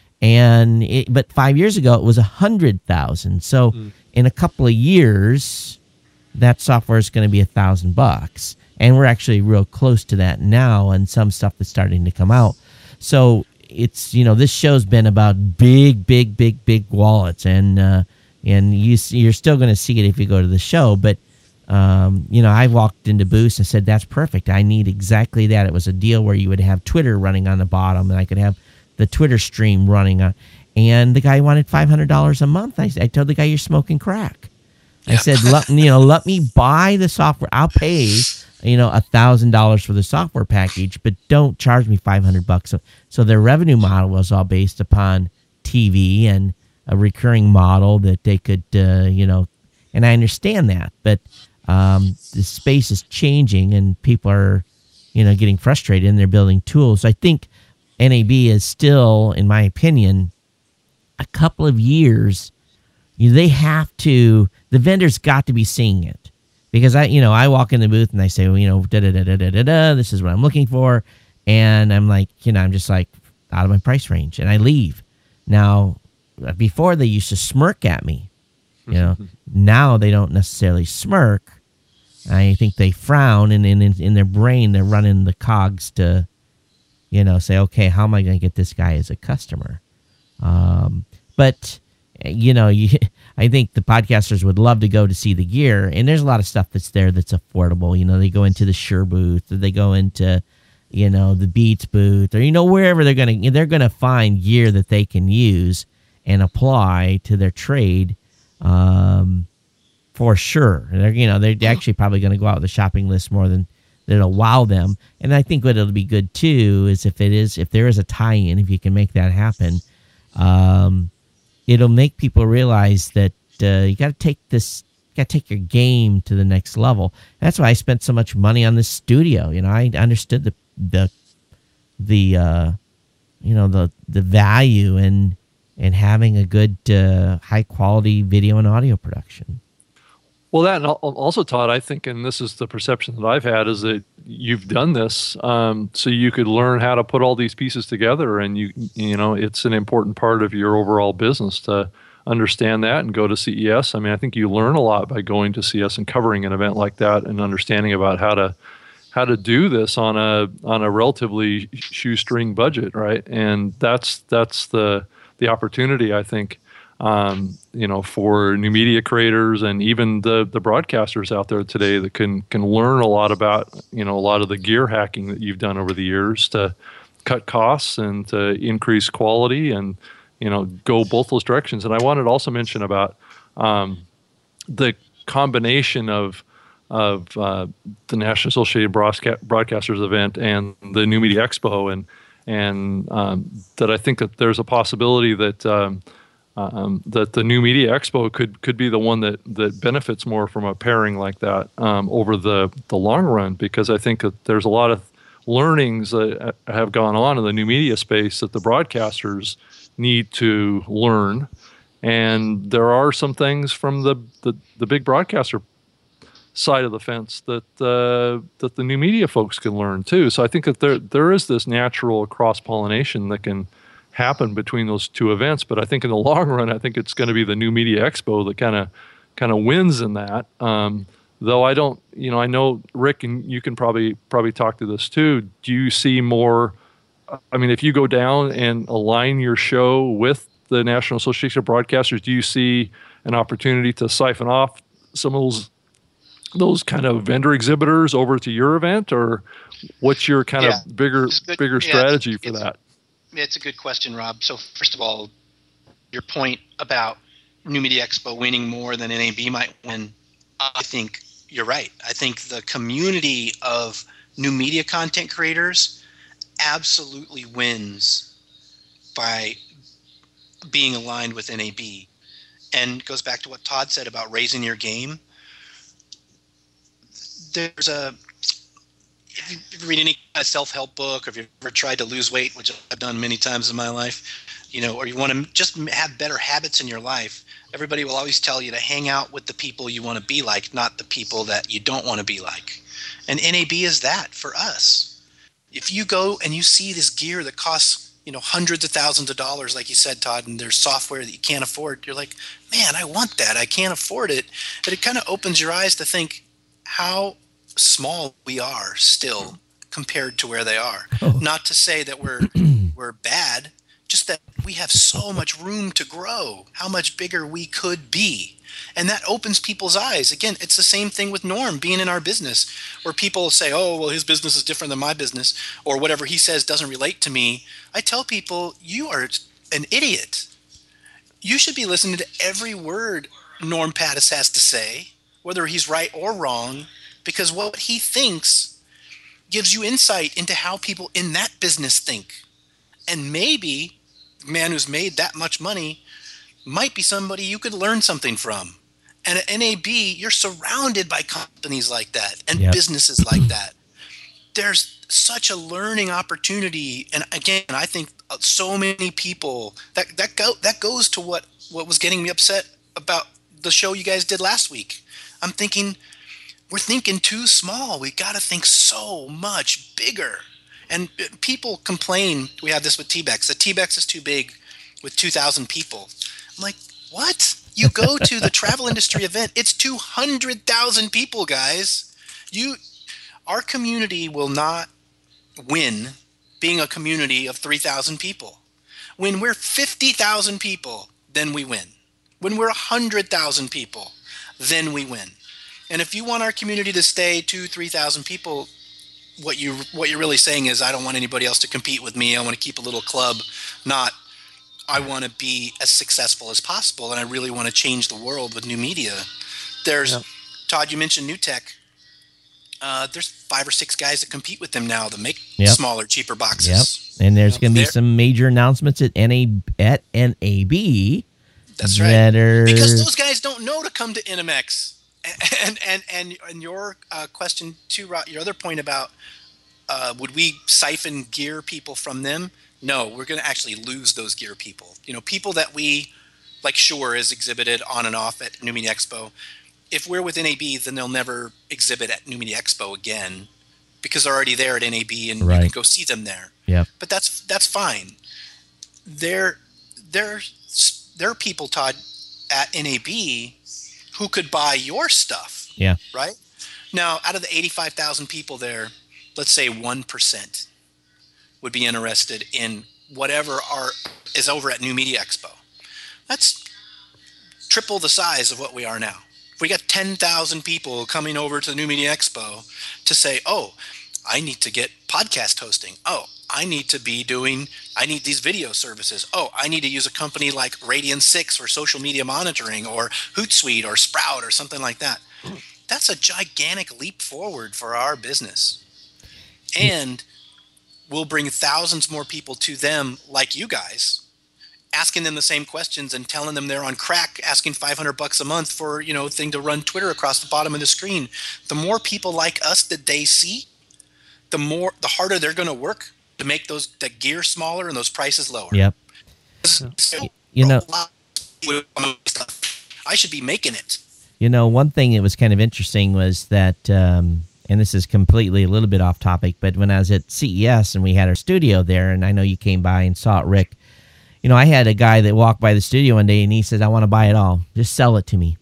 [SPEAKER 1] But 5 years ago it was $100,000. So in a couple of years, that software is going to be $1,000, and we're actually real close to that now, and some stuff that's starting to come out. So it's this show's been about big wallets, and you're still going to see it if you go to the show, but. I walked into booths and said, that's perfect. I need exactly that. It was a deal where you would have Twitter running on the bottom, and I could have the Twitter stream running on. And the guy wanted $500 a month. I told the guy, you're smoking crack. Yeah. I said, let me buy the software. I'll pay, $1,000 for the software package, but don't charge me $500. So their revenue model was all based upon TV and a recurring model that they could, and I understand that, but the space is changing, and people are, getting frustrated, and they're building tools. I think NAB is still, in my opinion, a couple of years. The vendors got to be seeing it, because I walk in the booth and I say, this is what I'm looking for, and I'm like, I'm just like out of my price range, and I leave. Now, before they used to smirk at me. Now they don't necessarily smirk. I think they frown, and in their brain they're running the cogs to, say, okay, how am I going to get this guy as a customer? But I think the podcasters would love to go to see the gear, and there's a lot of stuff that's there that's affordable. They go into the Shure booth, or they go into, the Beats booth, or wherever they're gonna find gear that they can use and apply to their trade. For sure. They're actually probably going to go out with a shopping list more than that'll wow them. And I think what it'll be good too is if there is a tie-in, if you can make that happen, it'll make people realize that you got to take your game to the next level. That's why I spent so much money on this studio. I understood the value in having a good, high quality video and audio production.
[SPEAKER 2] Well, that, and also, Todd, I think, and this is the perception that I've had, is that you've done this so you could learn how to put all these pieces together, and it's an important part of your overall business to understand that and go to CES. I mean, I think you learn a lot by going to CES and covering an event like that, and understanding about how to do this on a relatively shoestring budget, right? And that's the opportunity, I think, for new media creators and even the broadcasters out there today that can learn a lot about, a lot of the gear hacking that you've done over the years to cut costs and to increase quality and, go both those directions. And I wanted to also mention about the combination of the National Associated Broadcasters event and the New Media Expo, and that I think that there's a possibility that that the New Media Expo could be the one that benefits more from a pairing like that over the long run, because I think that there's a lot of learnings that have gone on in the new media space that the broadcasters need to learn, and there are some things from the big broadcaster side of the fence that the new media folks can learn too. So I think that there is this natural cross-pollination that can happen between those two events. But I think in the long run, I think it's going to be the New Media Expo that kind of wins in that. Though I don't, I know Rick, and you can probably talk to this too. Do you see more? I mean, if you go down and align your show with the National Association of Broadcasters, do you see an opportunity to siphon off some of those kind of vendor exhibitors over to your event, or what's your kind of bigger strategy for that?
[SPEAKER 3] It's a good question, Rob. So first of all, your point about New Media Expo winning more than NAB might win, I think you're right. I think the community of new media content creators absolutely wins by being aligned with NAB. And goes back to what Todd said about raising your game. If you read any self-help book, or if you've ever tried to lose weight, which I've done many times in my life, or you want to just have better habits in your life, everybody will always tell you to hang out with the people you want to be like, not the people that you don't want to be like. And NAB is that for us. If you go and you see this gear that costs, hundreds of thousands of dollars, like you said, Todd, and there's software that you can't afford, you're like, man, I want that. I can't afford it. But it kind of opens your eyes to think how small we are still compared to where they are. Oh. Not to say that we're bad, just that we have so much room to grow, how much bigger we could be. And that opens people's eyes. Again, it's the same thing with Norm being in our business, where people say, oh, well, his business is different than my business, or whatever he says doesn't relate to me. I tell people, you are an idiot. You should be listening to every word Norm Pattis has to say, whether he's right or wrong, because what he thinks gives you insight into how people in that business think. And maybe the man who's made that much money might be somebody you could learn something from. And at NAB, you're surrounded by companies like that and businesses like that. There's such a learning opportunity. And again, I think so many people that goes to what was getting me upset about the show you guys did last week. I'm thinking, we're thinking too small. We got to think so much bigger. And people complain, we have this with T-Bex, that T-Bex is too big with 2,000 people. I'm like, what? You go to the travel industry event, it's 200,000 people, guys. Our community will not win being a community of 3,000 people. When we're 50,000 people, then we win. When we're 100,000 people, then we win. And if you want our community to stay 2,000-3,000 people, what you're really saying is, I don't want anybody else to compete with me. I want to keep a little club, not I want to be as successful as possible, and I really want to change the world with new media. Todd, you mentioned New Tech. There's 5 or 6 guys that compete with them now that make smaller, cheaper boxes.
[SPEAKER 1] Yep. And there's going to be some major announcements at NAB.
[SPEAKER 3] That's right. Because those guys don't know to come to NMX. And your question too, Rob, your other point about would we siphon gear people from them? No, we're going to actually lose those gear people. People that we, like Shure is exhibited on and off at New Media Expo. If we're with NAB, then they'll never exhibit at New Media Expo again because they're already there at NAB and you can go see them there.
[SPEAKER 1] Yeah.
[SPEAKER 3] But that's fine. There are people, Todd, at NAB who could buy your stuff.
[SPEAKER 1] Yeah.
[SPEAKER 3] Right? Now, out of the 85,000 people there, let's say 1% would be interested in whatever is over at New Media Expo. That's triple the size of what we are now. If we got 10,000 people coming over to the New Media Expo to say, oh, I need to get podcast hosting. Oh, I need these video services. Oh, I need to use a company like Radian 6 for social media monitoring, or Hootsuite or Sprout or something like that. That's a gigantic leap forward for our business. And we'll bring thousands more people to them like you guys, asking them the same questions and telling them they're on crack, asking $500 a month for, thing to run Twitter across the bottom of the screen. The more people like us that they see, the harder they're going to work to make the gear smaller and those prices lower.
[SPEAKER 1] Yep.
[SPEAKER 3] I should be making it.
[SPEAKER 1] One thing that was kind of interesting was that, and this is completely a little bit off topic, but when I was at CES and we had our studio there, and I know you came by and saw it, Rick, I had a guy that walked by the studio one day and he said, I want to buy it all. Just sell it to me.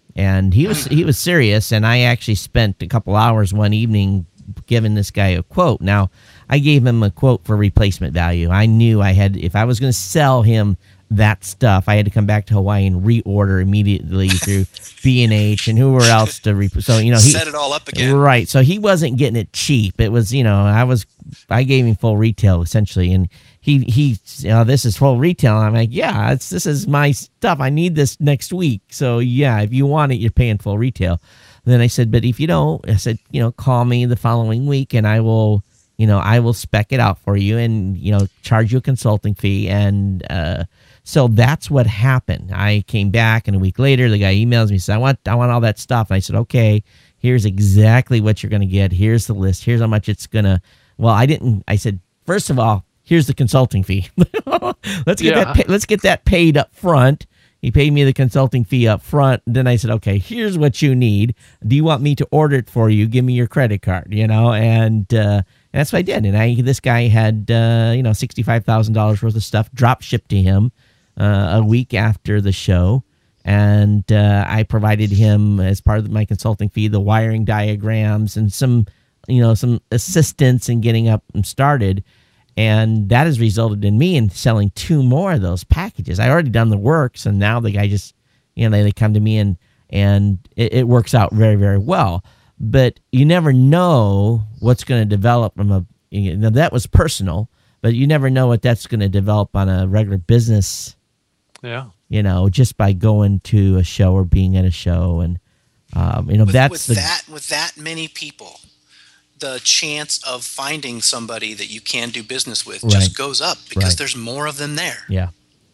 [SPEAKER 1] And he was serious, and I actually spent a couple hours one evening giving this guy a quote. Now, I gave him a quote for replacement value. I knew I had, if I was going to sell him that stuff, I had to come back to Hawaii and reorder immediately through B&H and whoever else to so he
[SPEAKER 3] set it all up again.
[SPEAKER 1] Right. So he wasn't getting it cheap. It was, I gave him full retail essentially, and he this is full retail. I'm like, yeah, this is my stuff. I need this next week. So yeah, if you want it, you're paying full retail. Then I said, but if you don't, I said, call me the following week and I will spec it out for you and, charge you a consulting fee. And so that's what happened. I came back, and a week later, the guy emails me and said, I want all that stuff. And I said, okay, here's exactly what you're going to get. Here's the list. Here's how much it's going to. Well, I said, first of all, here's the consulting fee. Let's get that paid up front. He paid me the consulting fee up front. Then I said, okay, here's what you need. Do you want me to order it for you? Give me your credit card, and that's what I did. And this guy had, $65,000 worth of stuff drop shipped to him a week after the show. And I provided him, as part of my consulting fee, the wiring diagrams and some assistance in getting up and started. And that has resulted in me in selling 2 more of those packages. I already done the work, so now the guy just, they come to me and it works out very, very well. But you never know what's going to develop from that was personal, but you never know what that's going to develop on a regular business.
[SPEAKER 3] Yeah.
[SPEAKER 1] Just by going to a show or being at a show, and with
[SPEAKER 3] that many people, the chance of finding somebody that you can do business with just goes up because there's more of them there.
[SPEAKER 1] Yeah.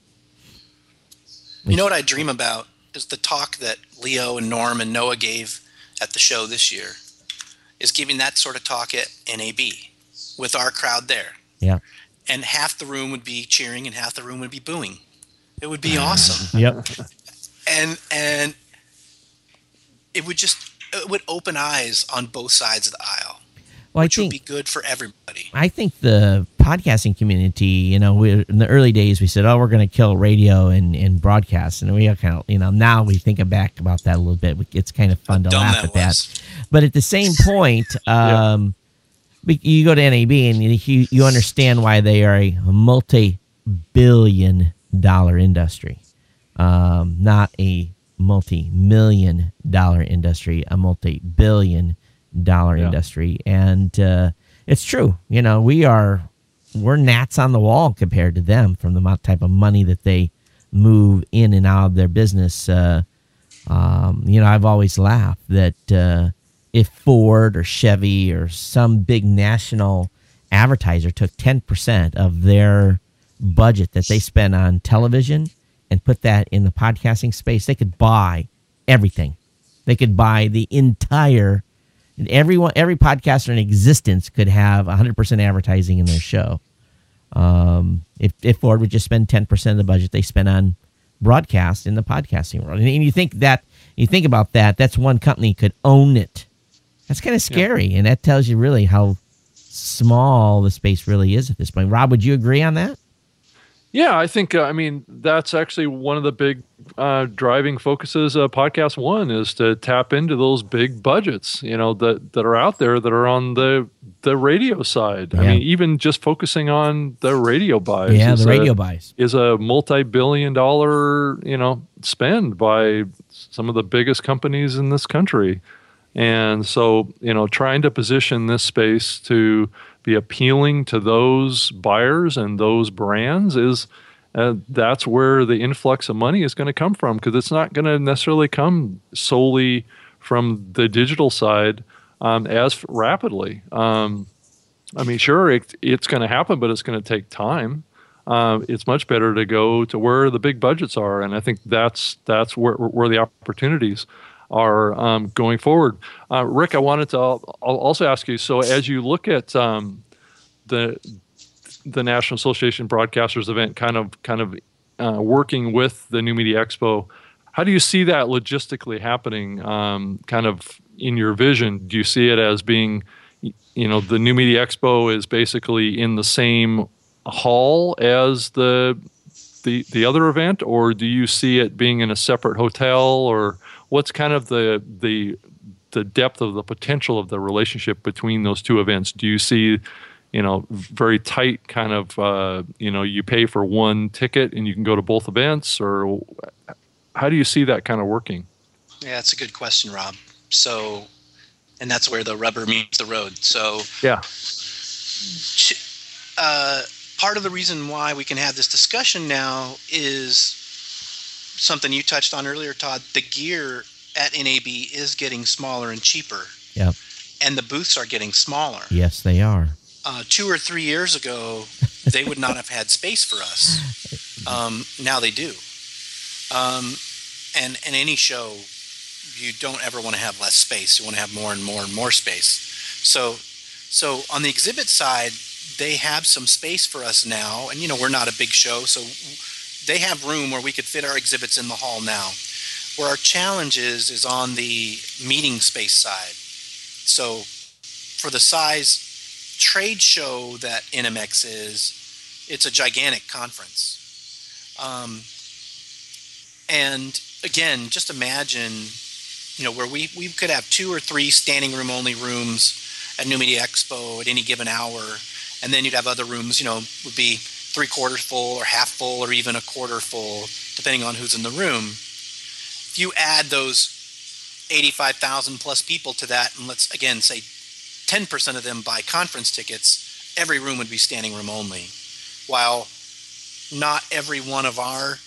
[SPEAKER 3] You know what I dream about is the talk that Leo and Norm and Noah gave at the show this year, is giving that sort of talk at NAB with our crowd there.
[SPEAKER 1] Yeah.
[SPEAKER 3] And half the room would be cheering and half the room would be booing. It would be awesome.
[SPEAKER 1] Yep.
[SPEAKER 3] And it would open eyes on both sides of the aisle. Which would be good for everybody.
[SPEAKER 1] I think the podcasting community, in the early days, we said, we're going to kill radio and broadcast. And we kind of, now we think back about that a little bit. It's kind of fun to laugh at that. But at the same point, you go to NAB and you understand why they are a multi-billion-dollar industry. Not a multi-million-dollar industry, a multi-billion-dollar industry. And it's true. We're gnats on the wall compared to them from the type of money that they move in and out of their business. I've always laughed that if Ford or Chevy or some big national advertiser took 10% of their budget that they spend on television and put that in the podcasting space, they could buy everything. They could buy the entire. Every podcaster in existence could have 100% advertising in their show. If Ford would just spend 10% of the budget they spend on broadcast in the podcasting world, and you think about that, that's one company could own it. That's kind of scary, and that tells you really how small the space really is at this point. Rob, would you agree on that?
[SPEAKER 2] Yeah, I think, that's actually one of the big driving focuses of Podcast One is to tap into those big budgets, that are out there that are on the radio side. Yeah. I mean, even just focusing on the radio buys.
[SPEAKER 1] Yeah, the radio buys.
[SPEAKER 2] Is a multi-billion-dollar, spend by some of the biggest companies in this country. And so, trying to position this space to be appealing to those buyers and those brands is that's where the influx of money is going to come from, because it's not going to necessarily come solely from the digital side as rapidly. Sure, it's going to happen, but it's going to take time. It's much better to go to where the big budgets are, and I think that's where the opportunities are going forward. Rick, I wanted to also ask you, so as you look at the National Association of Broadcasters event kind of working with the New Media Expo, how do you see that logistically happening kind of in your vision? Do you see it as being, the New Media Expo is basically in the same hall as the other event, or do you see it being in a separate hotel, or what's kind of the depth of the potential of the relationship between those two events? Do you see, very tight kind of, you pay for one ticket and you can go to both events, or how do you see that kind of working?
[SPEAKER 3] Yeah, that's a good question, Rob. So, and that's where the rubber meets the road. So,
[SPEAKER 2] yeah.
[SPEAKER 3] Part of the reason why we can have this discussion now is something you touched on earlier, Todd. The gear at NAB is getting smaller and cheaper.
[SPEAKER 1] Yeah.
[SPEAKER 3] And the booths are getting smaller.
[SPEAKER 1] Yes, they are.
[SPEAKER 3] 2 or 3 years ago, they would not have had space for us. Now they do. And any show, you don't ever want to have less space. You want to have more and more and more space. So on the exhibit side, they have some space for us now. And, we're not a big show, so they have room where we could fit our exhibits in the hall now. Where our challenge is on the meeting space side. So for the size trade show that NMX is, it's a gigantic conference. And again, just imagine, where we could have 2 or 3 standing room only rooms at New Media Expo at any given hour. And then you'd have other rooms, would be 3/4 full or half full or even 1/4 full, depending on who's in the room. If you add those 85,000 plus people to that, and let's again say 10% of them buy conference tickets, every room would be standing room only. While not every one of our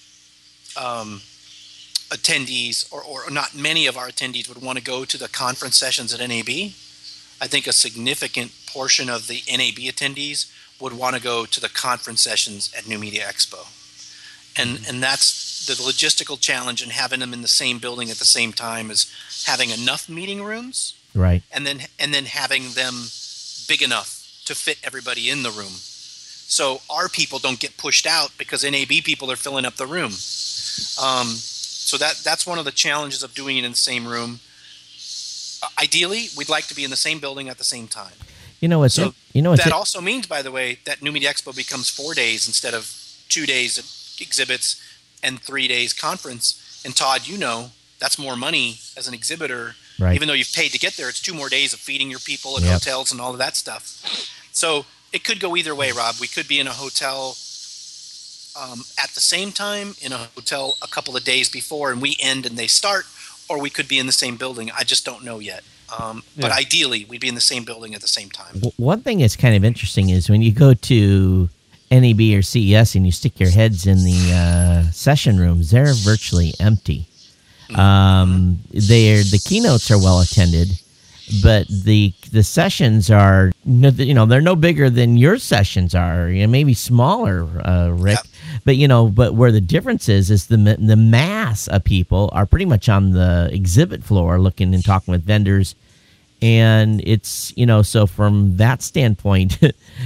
[SPEAKER 3] attendees, or not many of our attendees, would want to go to the conference sessions at NAB. I think a significant portion of the NAB attendees would want to go to the conference sessions at New Media Expo. And that's the logistical challenge in having them in the same building at the same time, is having enough meeting rooms,
[SPEAKER 1] right?
[SPEAKER 3] And then having them big enough to fit everybody in the room. So our people don't get pushed out because NAB people are filling up the room. So that's one of the challenges of doing it in the same room. Ideally, we'd like to be in the same building at the same time. That also means, by the way, that New Media Expo becomes 4 days instead of 2 days of exhibits and 3 days conference. And Todd, that's more money as an exhibitor.
[SPEAKER 1] Right.
[SPEAKER 3] Even though you've paid to get there, it's 2 more days of feeding your people at
[SPEAKER 1] Yep.
[SPEAKER 3] hotels and all of that stuff. So it could go either way, Rob. We could be in a hotel at the same time, in a hotel a couple of days before, and we end and they start, or we could be in the same building. I just don't know yet. But ideally, we'd be in the same building at the same time.
[SPEAKER 1] One thing that's kind of interesting is when you go to NAB or CES and you stick your heads in the session rooms, they're virtually empty. The keynotes are well attended, but the sessions are, they're no bigger than your sessions are. Maybe smaller, Rick. Yep. But where the difference is the mass of people are pretty much on the exhibit floor looking and talking with vendors. And it's, so from that standpoint,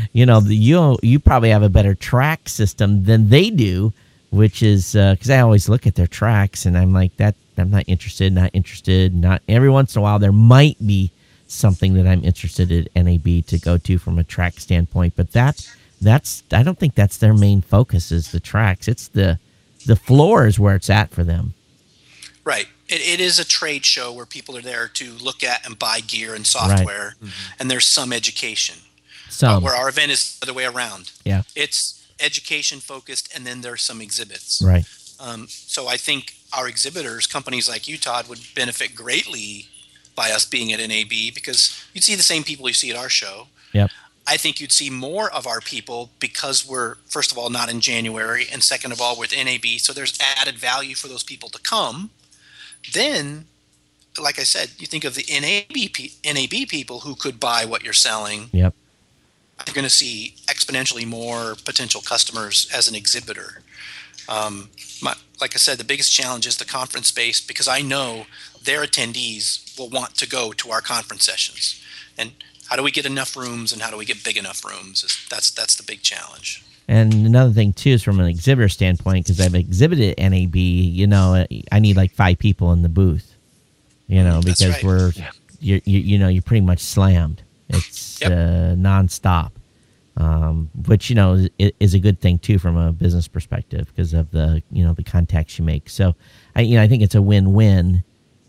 [SPEAKER 1] you probably have a better track system than they do, which is because I always look at their tracks and I'm like, I'm not interested. Not every once in a while, there might be something that I'm interested in NAB to go to from a track standpoint, but that's I don't think that's their main focus is the tracks. It's the floor is where it's at for them.
[SPEAKER 3] Right. It is a trade show where people are there to look at and buy gear and software, right. And there's some education. Where our event is the other way around.
[SPEAKER 1] Yeah.
[SPEAKER 3] It's education focused, and then there's some exhibits.
[SPEAKER 1] Right.
[SPEAKER 3] So I think our exhibitors, companies like you, Todd, would benefit greatly by us being at NAB because you'd see the same people you see at our show.
[SPEAKER 1] Yep.
[SPEAKER 3] I think you'd see more of our people because we're, first of all, not in January, and second of all, with NAB, so there's added value for those people to come. Then, like I said, you think of the NAB people who could buy what you're selling.
[SPEAKER 1] Yep.
[SPEAKER 3] You're going to see exponentially more potential customers as an exhibitor. Like I said, the biggest challenge is the conference space because I know their attendees will want to go to our conference sessions. And how do we get enough rooms and how do we get big enough rooms? That's the big challenge.
[SPEAKER 1] And another thing, too, is from an exhibitor standpoint, because I've exhibited at NAB, I need like 5 people in the booth, because right. You're pretty much slammed. It's nonstop, which, is a good thing, too, from a business perspective because of the, the contacts you make. So, I think it's a win-win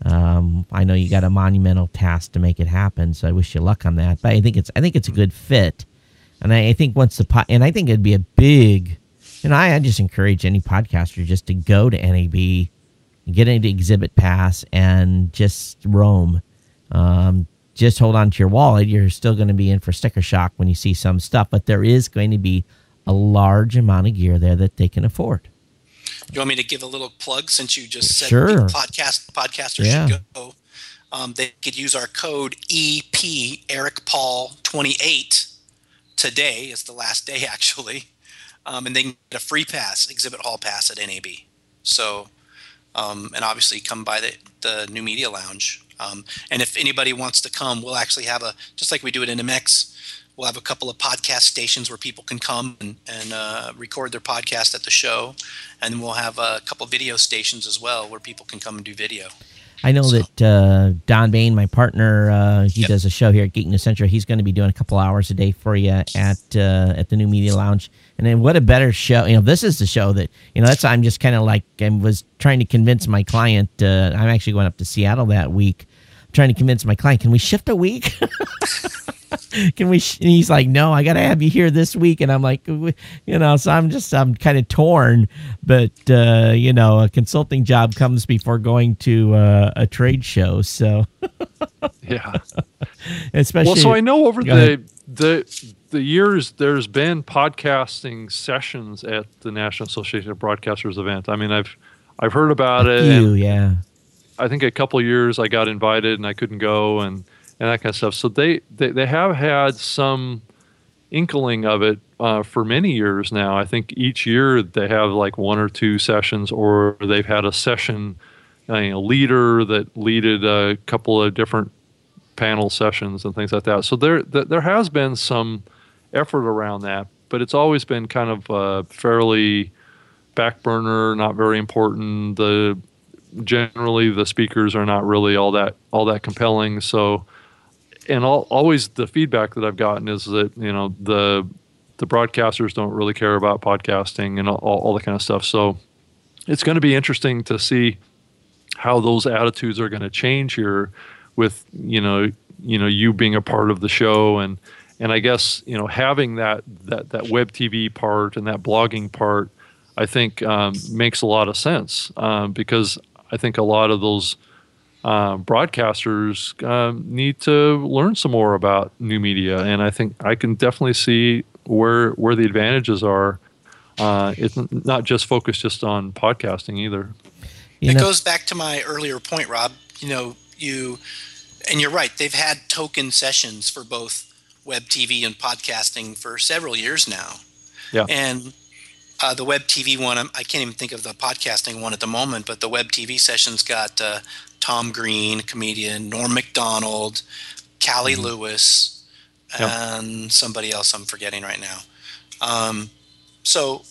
[SPEAKER 1] I know you got a monumental task to make it happen, so I wish you luck on that. But I think it's a good fit, and I think and I think it'd be a big. I just encourage any podcaster just to go to NAB, get into Exhibit Pass, and just roam. Just hold on to your wallet. You're still going to be in for sticker shock when you see some stuff, but there is going to be a large amount of gear there that they can afford.
[SPEAKER 3] You want me to give a little plug since you just said
[SPEAKER 1] Sure.
[SPEAKER 3] Podcasters should go? They could use our code EP Eric Paul 28 today. Is the last day actually, and they can get a free pass, exhibit hall pass at NAB. So, and obviously come by the New Media Lounge. And if anybody wants to come, we'll actually have just like we do at NMX, we'll have a couple of podcast stations where people can come and record their podcast at the show. And then we'll have a couple video stations as well where people can come and do video.
[SPEAKER 1] I know that Don Bain, my partner, he does a show here at Geek News Central. He's going to be doing a couple hours a day for you at the New Media Lounge. And then what a better show. This is the show that, that's I'm just kind of like I was trying to convince my client. I'm actually going up to Seattle that week, trying to convince my client, can we shift a week? Can we? And he's like, no, I got to have you here this week. And I'm like, so I'm kind of torn. But, a consulting job comes before going to a trade show. So,
[SPEAKER 2] yeah.
[SPEAKER 1] Especially.
[SPEAKER 2] Well, so I know over the years, there's been podcasting sessions at the National Association of Broadcasters event. I mean, I've heard about it.
[SPEAKER 1] Yeah.
[SPEAKER 2] I think a couple of years I got invited and I couldn't go and that kind of stuff. So they have had some inkling of it for many years now. I think each year they have like one or two sessions, or they've had a session, a leader that leaded a couple of different panel sessions and things like that. So there has been some effort around that, but it's always been kind of fairly back burner, not very important. Generally the speakers are not really all that compelling. So, and always the feedback that I've gotten is that the broadcasters don't really care about podcasting and all that kind of stuff. So it's going to be interesting to see how those attitudes are going to change here with you being a part of the show and I guess having that web TV part and that blogging part I think makes a lot of sense because I think a lot of those broadcasters need to learn some more about new media, and I think I can definitely see where the advantages are. It's not just focused just on podcasting either.
[SPEAKER 3] It goes back to my earlier point, Rob. And you're right. They've had token sessions for both web TV and podcasting for several years now.
[SPEAKER 2] Yeah.
[SPEAKER 3] And the web TV one, I can't even think of the podcasting one at the moment, but the web TV session's got Tom Green, comedian, Norm Macdonald, Callie Lewis, and somebody else I'm forgetting right now. So,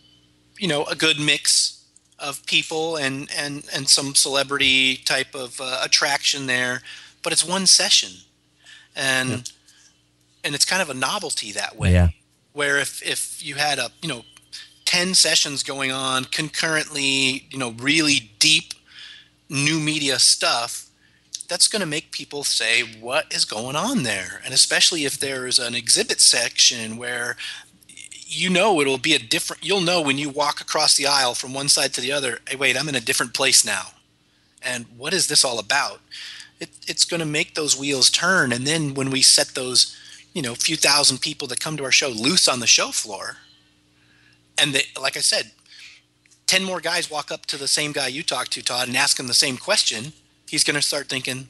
[SPEAKER 3] a good mix of people and some celebrity type of attraction there, but it's one session. And it's kind of a novelty that way.
[SPEAKER 1] Yeah.
[SPEAKER 3] Where if you had 10 sessions going on concurrently, really deep new media stuff, that's going to make people say, what is going on there? And especially if there's an exhibit section where it'll be you'll know when you walk across the aisle from one side to the other, hey, wait, I'm in a different place now. And what is this all about? It's going to make those wheels turn. And then when we set those, few thousand people that come to our show loose on the show floor, and like I said, 10 more guys walk up to the same guy you talked to, Todd, and ask him the same question, he's going to start thinking,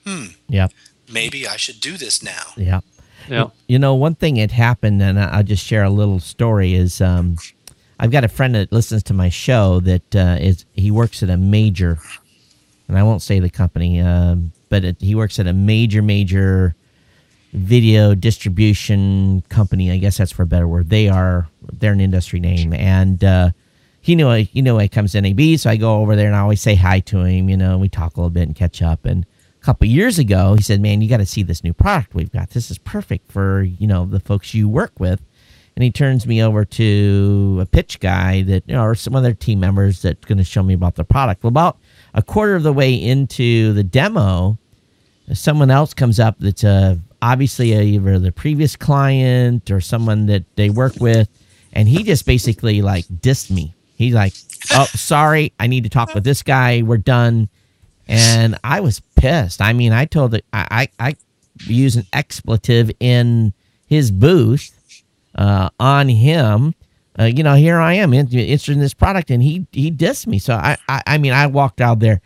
[SPEAKER 3] maybe I should do this now.
[SPEAKER 1] Yeah.
[SPEAKER 2] Yeah.
[SPEAKER 1] One thing that happened, and I'll just share a little story, is I've got a friend that listens to my show that he works at a major, and I won't say the company, but he works at a major video distribution company. I guess that's for a better word. They're an industry name, and he knew he comes to NAB, so I go over there and I always say hi to him. We talk a little bit and catch up. And a couple of years ago, he said, "Man, you got to see this new product we've got. This is perfect for the folks you work with." and he turns me over to a pitch guy that, or some other team members that's going to show me about the product. Well, about a quarter of the way into the demo, someone else comes up that's obviously either the previous client or someone that they work with, and he just basically like dissed me. He's like, "Oh, sorry, I need to talk with this guy. We're done." And I was pissed. I mean, I told it I used an expletive in his booth on him. Here I am interested in this product, and he dissed me. So I mean, I walked out there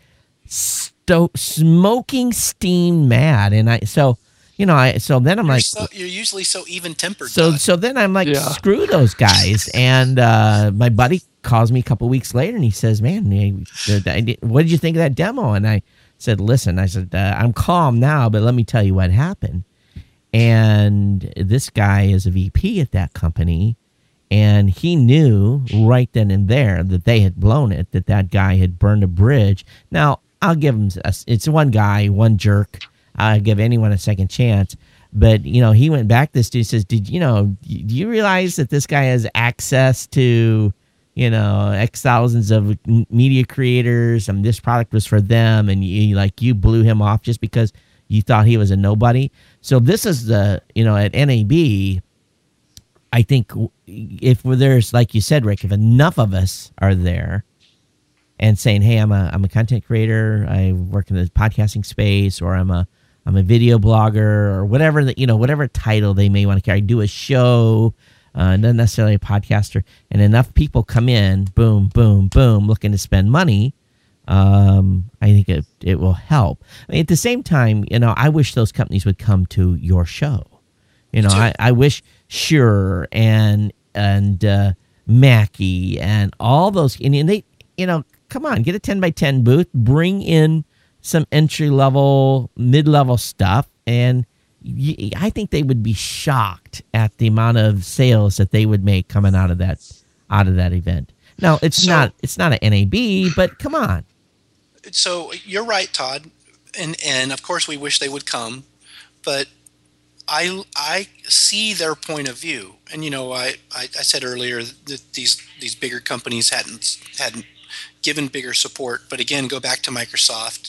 [SPEAKER 1] smoking steam mad, and so then I'm like,
[SPEAKER 3] you're usually so even tempered.
[SPEAKER 1] So then I'm like, screw those guys. And my buddy calls me a couple weeks later, and he says, "Man, what did you think of that demo?" And I said, "Listen," I said, "I'm calm now, but let me tell you what happened." And this guy is a VP at that company, and he knew right then and there that they had blown it, that guy had burned a bridge. Now, I'll give him, it's one guy, one jerk. I'll give anyone a second chance. But, he went back to this dude, says, do you realize that this guy has access to, X thousands of media creators, and this product was for them, and you blew him off just because you thought he was a nobody. So this is at NAB, I think if there's, like you said, Rick, if enough of us are there and saying, "Hey, I'm a content creator, I work in the podcasting space, or I'm a video blogger," or whatever whatever title they may want to carry, do a show, not necessarily a podcaster, and enough people come in, boom, boom, boom, looking to spend money, I think it will help. I mean, at the same time, I wish those companies would come to your show. I wish Shure and Mackie and all those, and they, come on, get a 10x10 booth, bring in some entry level, mid level stuff, and I think they would be shocked at the amount of sales that they would make coming out of that event. Now, it's not an NAB, but come on.
[SPEAKER 3] So you're right, Todd, and of course we wish they would come, but I see their point of view, and I said earlier that these bigger companies hadn't given bigger support, but again, go back to Microsoft.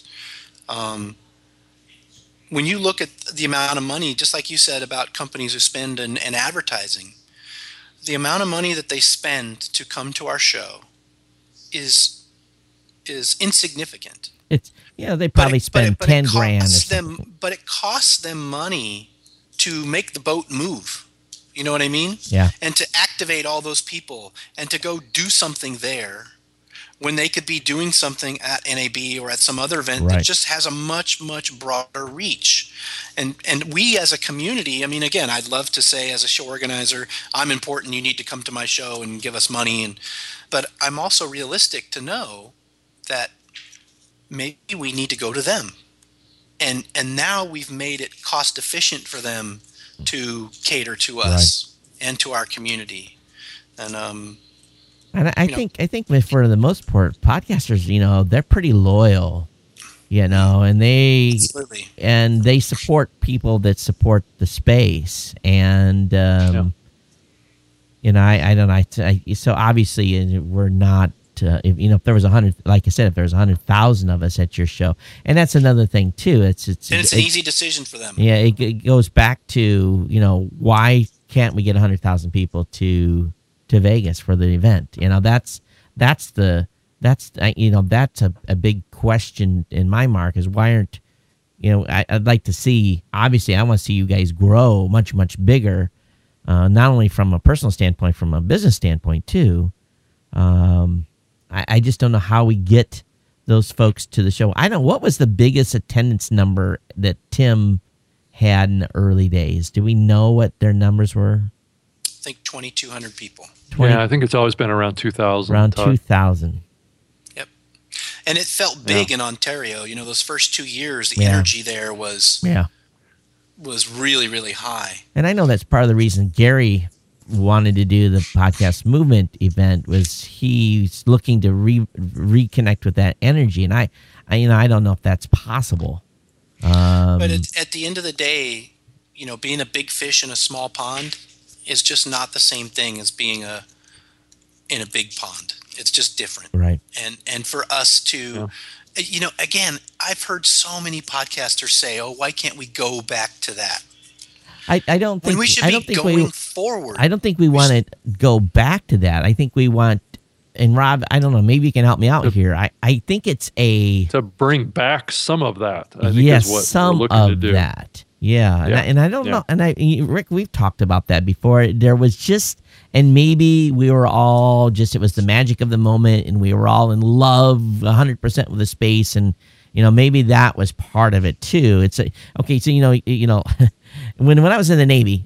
[SPEAKER 3] When you look at the amount of money, just like you said about companies who spend in advertising, the amount of money that they spend to come to our show is insignificant.
[SPEAKER 1] They probably spend 10 grand.
[SPEAKER 3] But it costs them money to make the boat move. You know what I mean?
[SPEAKER 1] Yeah.
[SPEAKER 3] And to activate all those people and to go do something there when they could be doing something at NAB or at some other event that just has a much, much broader reach. And we as a community, I mean, again, I'd love to say as a show organizer, I'm important, you need to come to my show and give us money. But I'm also realistic to know that maybe we need to go to them. And now we've made it cost efficient for them to cater to us and to our community. And
[SPEAKER 1] I think for the most part, podcasters, they're pretty loyal, and they support people that support the space, and I don't know. So obviously, we're not. If there was 100, like I said, if there was 100,000 of us at your show, and that's another thing too. It's an
[SPEAKER 3] easy decision for them.
[SPEAKER 1] Yeah, it goes back to why can't we get 100,000 people to Vegas for the event? That's a big question in my mark is why aren't I'd like to see, obviously I want to see you guys grow much, much bigger, not only from a personal standpoint, from a business standpoint too. I just don't know how we get those folks to the show. I don't know, what was the biggest attendance number that Tim had in the early days? Do we know what their numbers were?
[SPEAKER 3] I think 2,200 people.
[SPEAKER 2] Yeah, I think it's always been around 2,000.
[SPEAKER 1] Around 2,000.
[SPEAKER 3] Yep. And it felt big in Ontario. Those first 2 years, the energy there was really, really high.
[SPEAKER 1] And I know that's part of the reason Gary wanted to do the podcast movement event, was he's looking to reconnect with that energy. And I don't know if that's possible.
[SPEAKER 3] But at the end of the day, being a big fish in a small pond, is just not the same thing as being in a big pond. It's just different.
[SPEAKER 1] Right.
[SPEAKER 3] And for us to, again, I've heard so many podcasters say, "Oh, why can't we go back to that?"
[SPEAKER 1] I don't think
[SPEAKER 3] when we should be going forward.
[SPEAKER 1] I don't think we want to go back to that. I think we want, and Rob, I don't know, maybe you can help me out here. I think it's
[SPEAKER 2] to bring back some of that. I think
[SPEAKER 1] yes,
[SPEAKER 2] is what
[SPEAKER 1] some
[SPEAKER 2] we're looking
[SPEAKER 1] of
[SPEAKER 2] to do.
[SPEAKER 1] that. Yeah. And I don't know. And Rick, we've talked about that before. There was just, and maybe we were all just, it was the magic of the moment, and we were all in love 100% with the space, and maybe that was part of it too. It's okay. So when I was in the Navy,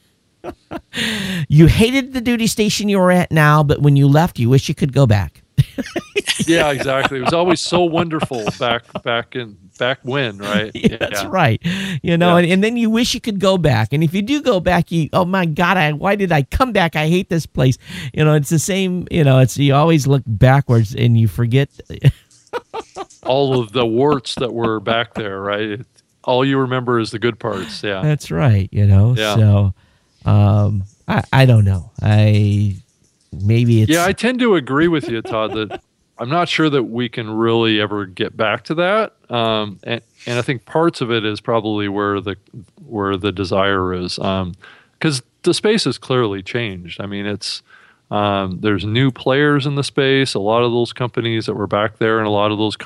[SPEAKER 1] you hated the duty station you were at now, but when you left, you wish you could go back.
[SPEAKER 2] Yeah, exactly. It was always so wonderful back when, right?
[SPEAKER 1] Yeah, that's right. And then you wish you could go back. And if you do go back, oh my God, why did I come back? I hate this place. It's the same, you always look backwards and you forget
[SPEAKER 2] all of the warts that were back there, right? All you remember is the good parts. Yeah.
[SPEAKER 1] That's right. So I don't know. Maybe it's...
[SPEAKER 2] Yeah, I tend to agree with you, Todd, that I'm not sure that we can really ever get back to that. And I think parts of it is probably where the desire is. Because the space has clearly changed. I mean, it's there's new players in the space. A lot of those companies that were back there, and a lot of those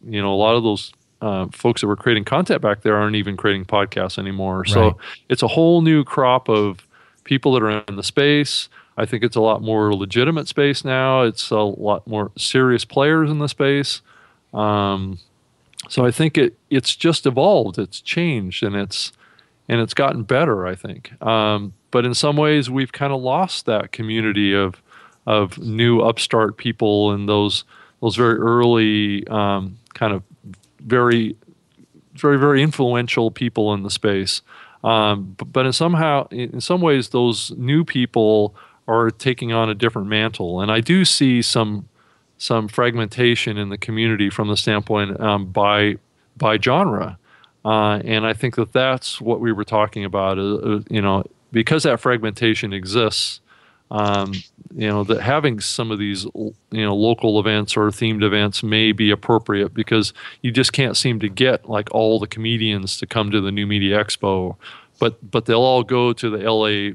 [SPEAKER 2] folks that were creating content back there aren't even creating podcasts anymore. Right. So it's a whole new crop of people that are in the space. I think it's a lot more legitimate space now. It's a lot more serious players in the space. So I think it's just evolved. It's changed, and it's gotten better, I think. But in some ways, we've kind of lost that community of new upstart people and those very early kind of very, very, very influential people in the space. But in some ways, those new people are taking on a different mantle, and I do see some fragmentation in the community from the standpoint by genre, and I think that's what we were talking about. Because that fragmentation exists, that having some of these local events or themed events may be appropriate, because you just can't seem to get like all the comedians to come to the New Media Expo, but they'll all go to the LA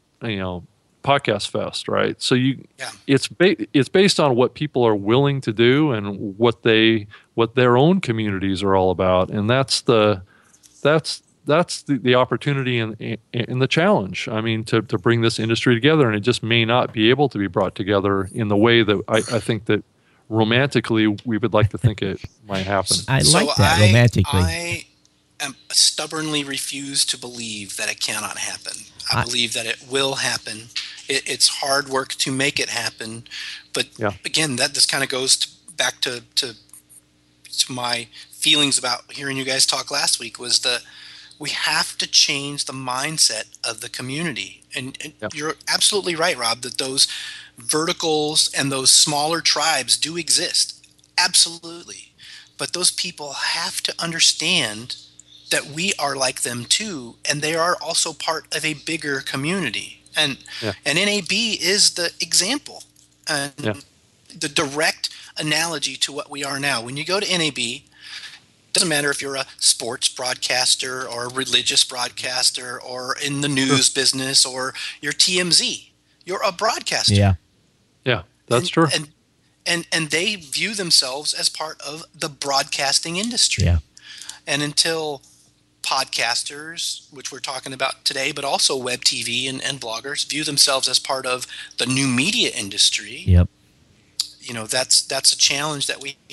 [SPEAKER 2] Podcast Fest, right? So it's based on what people are willing to do and what their own communities are all about, and that's the opportunity and the challenge. I mean, to bring this industry together, and it just may not be able to be brought together in the way that I think that romantically we would like to think it might happen.
[SPEAKER 1] Romantically.
[SPEAKER 3] I stubbornly refuse to believe that it cannot happen. I believe that it will happen. It's hard work to make it happen, but again, this kind of goes back to my feelings about hearing you guys talk last week. Was we have to change the mindset of the community, and you're absolutely right, Rob, that those verticals and those smaller tribes do exist, absolutely, but those people have to understand that we are like them too, and they are also part of a bigger community. And NAB is the example and the direct analogy to what we are now. When you go to NAB, it doesn't matter if you're a sports broadcaster or a religious broadcaster or in the news business or you're TMZ. You're a broadcaster.
[SPEAKER 2] Yeah, that's true.
[SPEAKER 3] And they view themselves as part of the broadcasting industry.
[SPEAKER 1] Yeah.
[SPEAKER 3] And until podcasters, which we're talking about today, but also web TV and bloggers view themselves as part of the new media industry.
[SPEAKER 1] Yep.
[SPEAKER 3] That's a challenge that we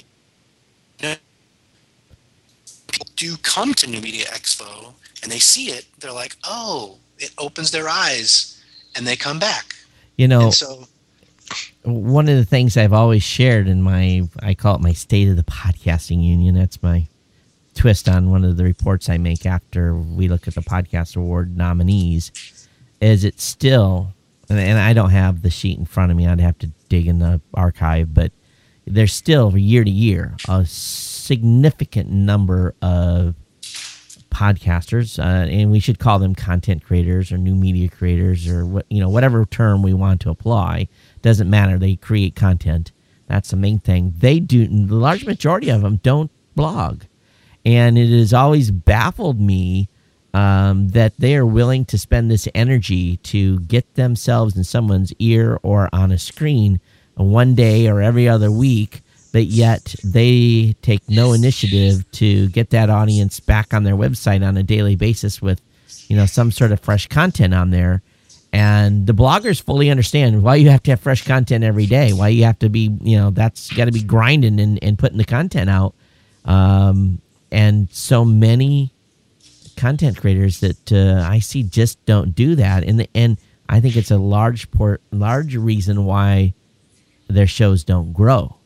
[SPEAKER 3] people do come to New Media Expo and they see it. They're like, oh, it opens their eyes, and they come back. And so,
[SPEAKER 1] one of the things I've always shared in I call it my State of the Podcasting Union. That's my twist on one of the reports I make after we look at the Podcast Award nominees, is it's still, and I don't have the sheet in front of me, I'd have to dig in the archive, but there's still, year to year, a significant number of podcasters, and we should call them content creators or new media creators or whatever term we want to apply. Doesn't matter. They create content. That's the main thing. They do. The large majority of them don't blog, and it has always baffled me that they are willing to spend this energy to get themselves in someone's ear or on a screen one day or every other week, but yet they take no initiative to get that audience back on their website on a daily basis with, some sort of fresh content on there. And the bloggers fully understand why you have to have fresh content every day, why you have to be, that's got to be grinding and putting the content out. And so many content creators that I see just don't do that. And I think it's a large reason why their shows don't grow.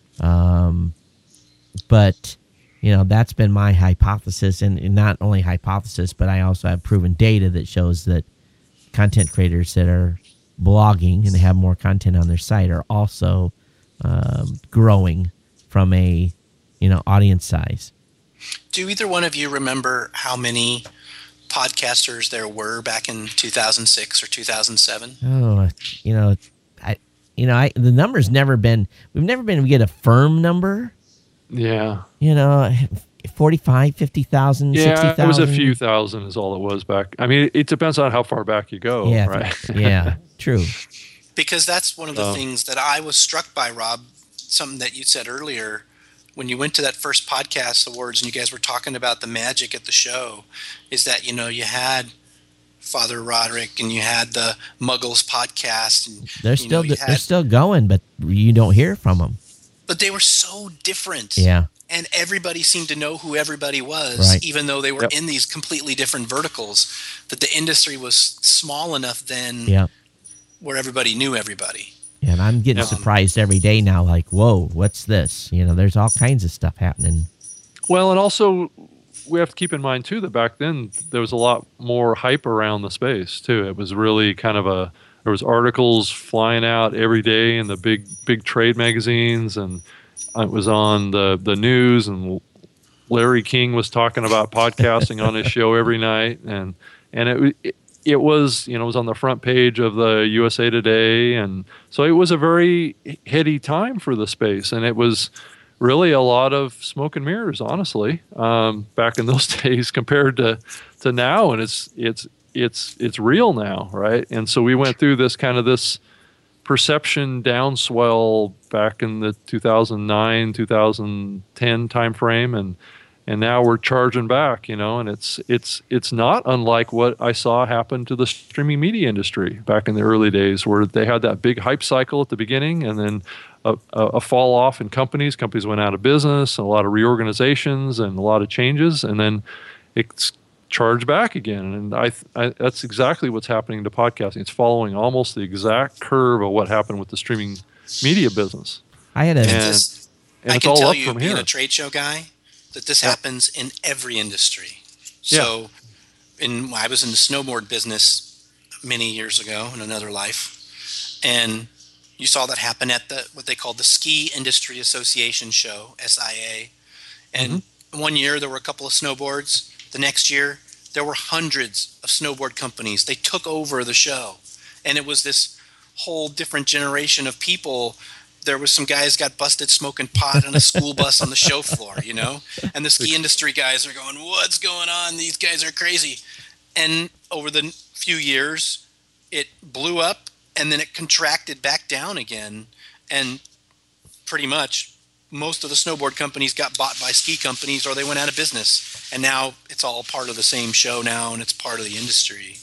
[SPEAKER 1] But that's been my hypothesis, and not only hypothesis, but I also have proven data that shows that content creators that are blogging and have more content on their site are also growing from a audience size.
[SPEAKER 3] Do either one of you remember how many podcasters there were back in 2006 or 2007?
[SPEAKER 1] Oh, the number's never been. We've never been able to get a firm number.
[SPEAKER 2] Yeah.
[SPEAKER 1] 45, 50,000,
[SPEAKER 2] yeah,
[SPEAKER 1] 60,000.
[SPEAKER 2] It was a few thousand is all it was back. I mean, it depends on how far back you go,
[SPEAKER 1] yeah,
[SPEAKER 2] right?
[SPEAKER 1] Yeah, true.
[SPEAKER 3] Because that's one of the things that I was struck by, Rob, something that you said earlier when you went to that first podcast awards and you guys were talking about the magic at the show, is that, you had Father Roderick and you had the Muggles podcast. And,
[SPEAKER 1] they're still going, but you don't hear from them.
[SPEAKER 3] But they were so different.
[SPEAKER 1] Yeah.
[SPEAKER 3] And everybody seemed to know who everybody was,
[SPEAKER 1] right,
[SPEAKER 3] even though they were in these completely different verticals, that the industry was small enough then where everybody knew everybody.
[SPEAKER 1] Yeah, and I'm getting surprised every day now, like, whoa, what's this? There's all kinds of stuff happening.
[SPEAKER 2] Well, and also we have to keep in mind, too, that back then there was a lot more hype around the space, too. It was really kind of there was articles flying out every day in the big trade magazines, and it was on the news, and Larry King was talking about podcasting on his show every night, and it was it was on the front page of the USA Today, and so it was a very heady time for the space, and it was really a lot of smoke and mirrors, honestly, back in those days compared to now, and it's real now, right? And so we went through this perception downswell back in the 2009, 2010 timeframe, and now we're charging back, and it's not unlike what I saw happen to the streaming media industry back in the early days, where they had that big hype cycle at the beginning, and then a fall off in companies. Companies went out of business, and a lot of reorganizations, and a lot of changes, and then it's charge back again. And I that's exactly what's happening to podcasting. It's following almost the exact curve of what happened with the streaming media business.
[SPEAKER 3] I can tell you, being a trade show guy, that this happens in every industry. So I was in the snowboard business many years ago in another life, and you saw that happen at what they called the Ski Industry Association show, SIA. And one year there were a couple of snowboards. The next year, there were hundreds of snowboard companies. They took over the show. And it was this whole different generation of people. There was some guys got busted smoking pot on a school bus on the show floor, And the ski industry guys are going, what's going on? These guys are crazy. And over the few years, it blew up, and then it contracted back down again. And pretty much most of the snowboard companies got bought by ski companies, or they went out of business. And now it's all part of the same show now, and it's part of the industry.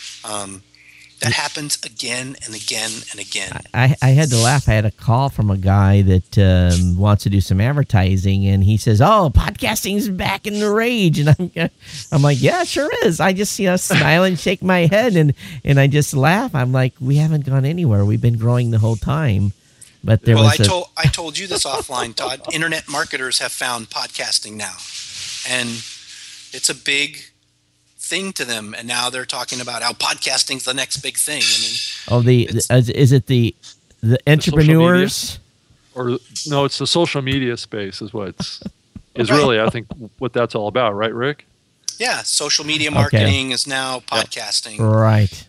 [SPEAKER 3] That happens again and again and again. I
[SPEAKER 1] had to laugh. I had a call from a guy that wants to do some advertising, and he says, "Oh, podcasting's back in the rage." And I'm like, "Yeah, it sure is." I just smile and shake my head, and I just laugh. I'm like, "We haven't gone anywhere. We've been growing the whole time." But
[SPEAKER 3] I told you this offline, Todd. Internet marketers have found podcasting now, and it's a big thing to them, and now they're talking about how podcasting's the next big thing. I mean,
[SPEAKER 1] is it the entrepreneurs,
[SPEAKER 2] or no? It's the social media space is what is really, I think, what that's all about, right, Rick?
[SPEAKER 3] Yeah, social media marketing is now podcasting.
[SPEAKER 1] Right.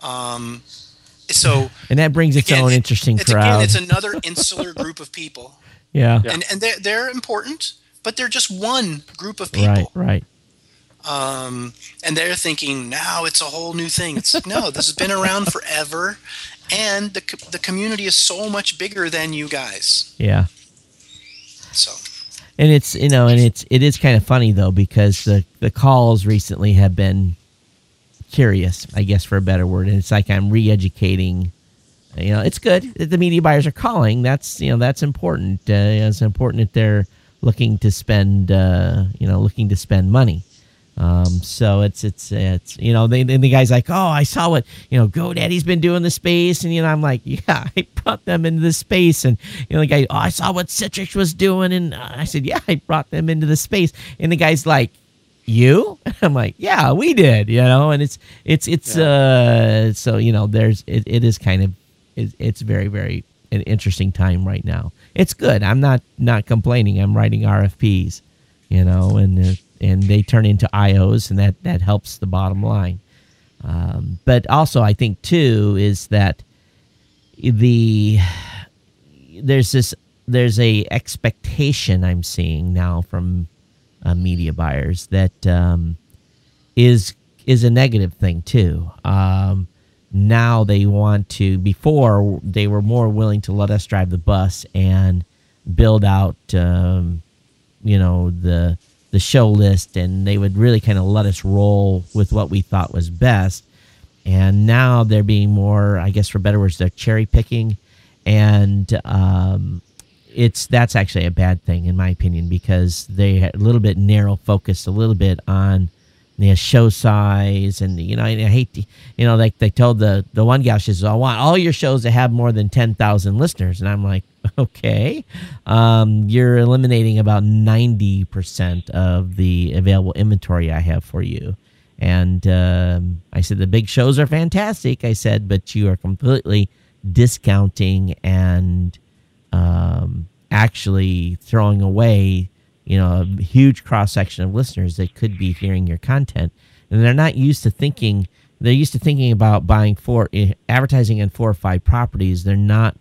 [SPEAKER 3] So,
[SPEAKER 1] and that brings its own interesting crowd.
[SPEAKER 3] It's another insular group of people.
[SPEAKER 1] Yeah.
[SPEAKER 3] And they're important, but they're just one group of people.
[SPEAKER 1] Right.
[SPEAKER 3] And they're thinking now it's a whole new thing. It's like, no, this has been around forever, and the community is so much bigger than you guys.
[SPEAKER 1] Yeah.
[SPEAKER 3] So.
[SPEAKER 1] And it's it is kind of funny though, because the calls recently have been curious, I guess, for a better word, and it's like I'm re-educating. It's good that the media buyers are calling. That's important. It's important that they're looking to spend money. So it's the guy's like, oh, I saw what GoDaddy's been doing the space, and I'm like, yeah, I brought them into the space, and the guy, oh, I saw what Citrix was doing, and I said, yeah, I brought them into the space, and the guy's like, you? I'm like, yeah, we did, and it's so there's it is kind of it's very, very an interesting time right now. It's good. I'm not complaining. I'm writing RFPs, and they turn into IOs, and that helps the bottom line. But also, I think too is that there's a expectation I'm seeing now from media buyers that is a negative thing too. Now they want to. Before they were more willing to let us drive the bus and build out, the show list, and they would really kind of let us roll with what we thought was best. And now they're being more, I guess, for better words, they're cherry picking, and that's actually a bad thing in my opinion, because they had a little bit narrow focused, a little bit on show size, and I hate to, like they told the one gal, she says, I want all your shows to have more than 10,000 listeners, and I'm like, okay, you're eliminating about 90% of the available inventory I have for you. And I said, the big shows are fantastic, I said, but you are completely discounting and actually throwing away a huge cross-section of listeners that could be hearing your content. And they're not used to thinking, they're used to thinking about buying advertising in 4 or 5 properties. They're not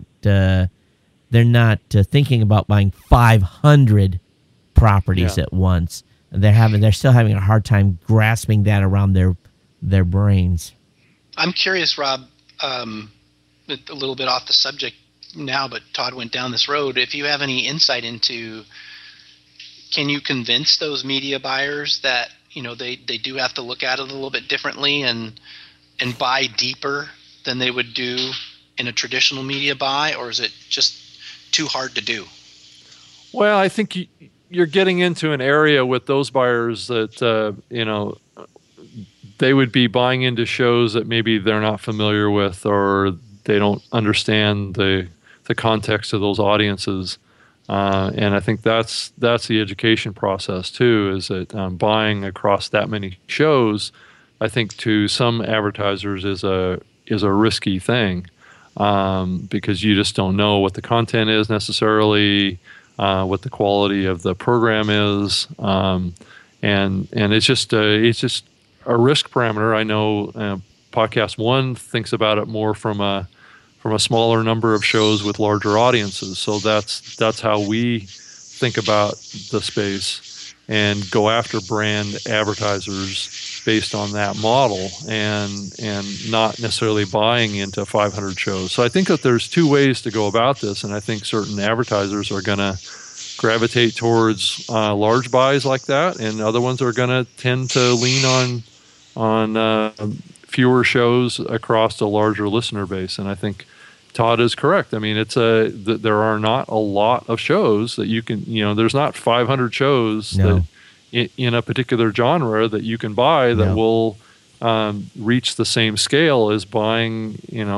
[SPEAKER 1] thinking about buying 500 properties at once. They're still having a hard time grasping that around their brains.
[SPEAKER 3] I'm curious, Rob, a little bit off the subject now, but Todd went down this road. If you have any insight into, can you convince those media buyers that they do have to look at it a little bit differently and buy deeper than they would do in a traditional media buy, or is it just too hard to do?
[SPEAKER 2] Well, I think you're getting into an area with those buyers that they would be buying into shows that maybe they're not familiar with, or they don't understand the context of those audiences. And I think that's the education process too, is that buying across that many shows, I think to some advertisers is a risky thing, because you just don't know what the content is necessarily, what the quality of the program is, and it's just a risk parameter. I know Podcast One thinks about it more from a smaller number of shows with larger audiences. So that's how we think about the space and go after brand advertisers based on that model, and not necessarily buying into 500 shows. So I think that there's 2 ways to go about this, and I think certain advertisers are going to gravitate towards large buys like that, and other ones are going to tend to lean on fewer shows across a larger listener base. And I think Todd is correct. I mean, there are not a lot of shows that you can, there's not 500 shows that in a particular genre that you can buy that will reach the same scale as buying,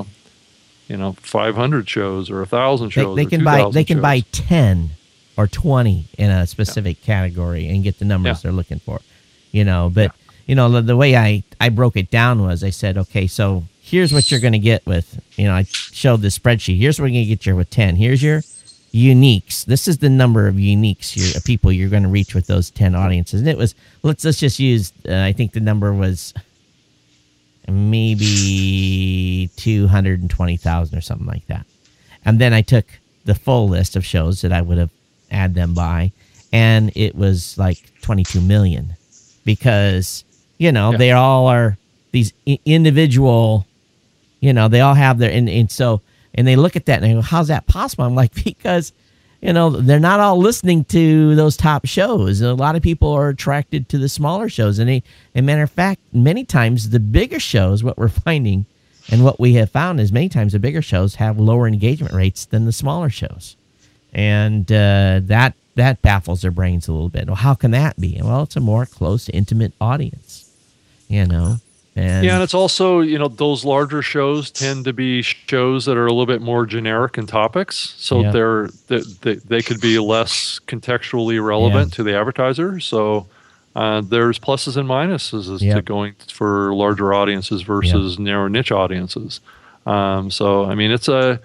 [SPEAKER 2] 500 shows or 1,000 shows.
[SPEAKER 1] They can buy 10 or 20 in a specific category and get the numbers they're looking for, but the way I broke it down was, I said, okay, so here's what you're going to get with, I showed the spreadsheet. Here's what you're going to get with 10. Here's your uniques. This is the number of uniques people you're going to reach with those 10 audiences. And it was, let's just use, I think the number was maybe 220,000 or something like that. And then I took the full list of shows that I would have add them by, and it was like 22 million, because, they all are these individual, they all have their, and they look at that and they go, how's that possible? I'm like, because, they're not all listening to those top shows. A lot of people are attracted to the smaller shows. And matter of fact, many times the bigger shows, what we're finding and what we have found is many times the bigger shows have lower engagement rates than the smaller shows. And that baffles their brains a little bit. Well, how can that be? Well, it's a more close, intimate audience, And
[SPEAKER 2] it's also, those larger shows tend to be shows that are a little bit more generic in topics, so they could be less contextually relevant to the advertiser. So there's pluses and minuses to going for larger audiences versus narrow niche audiences. So I mean, it's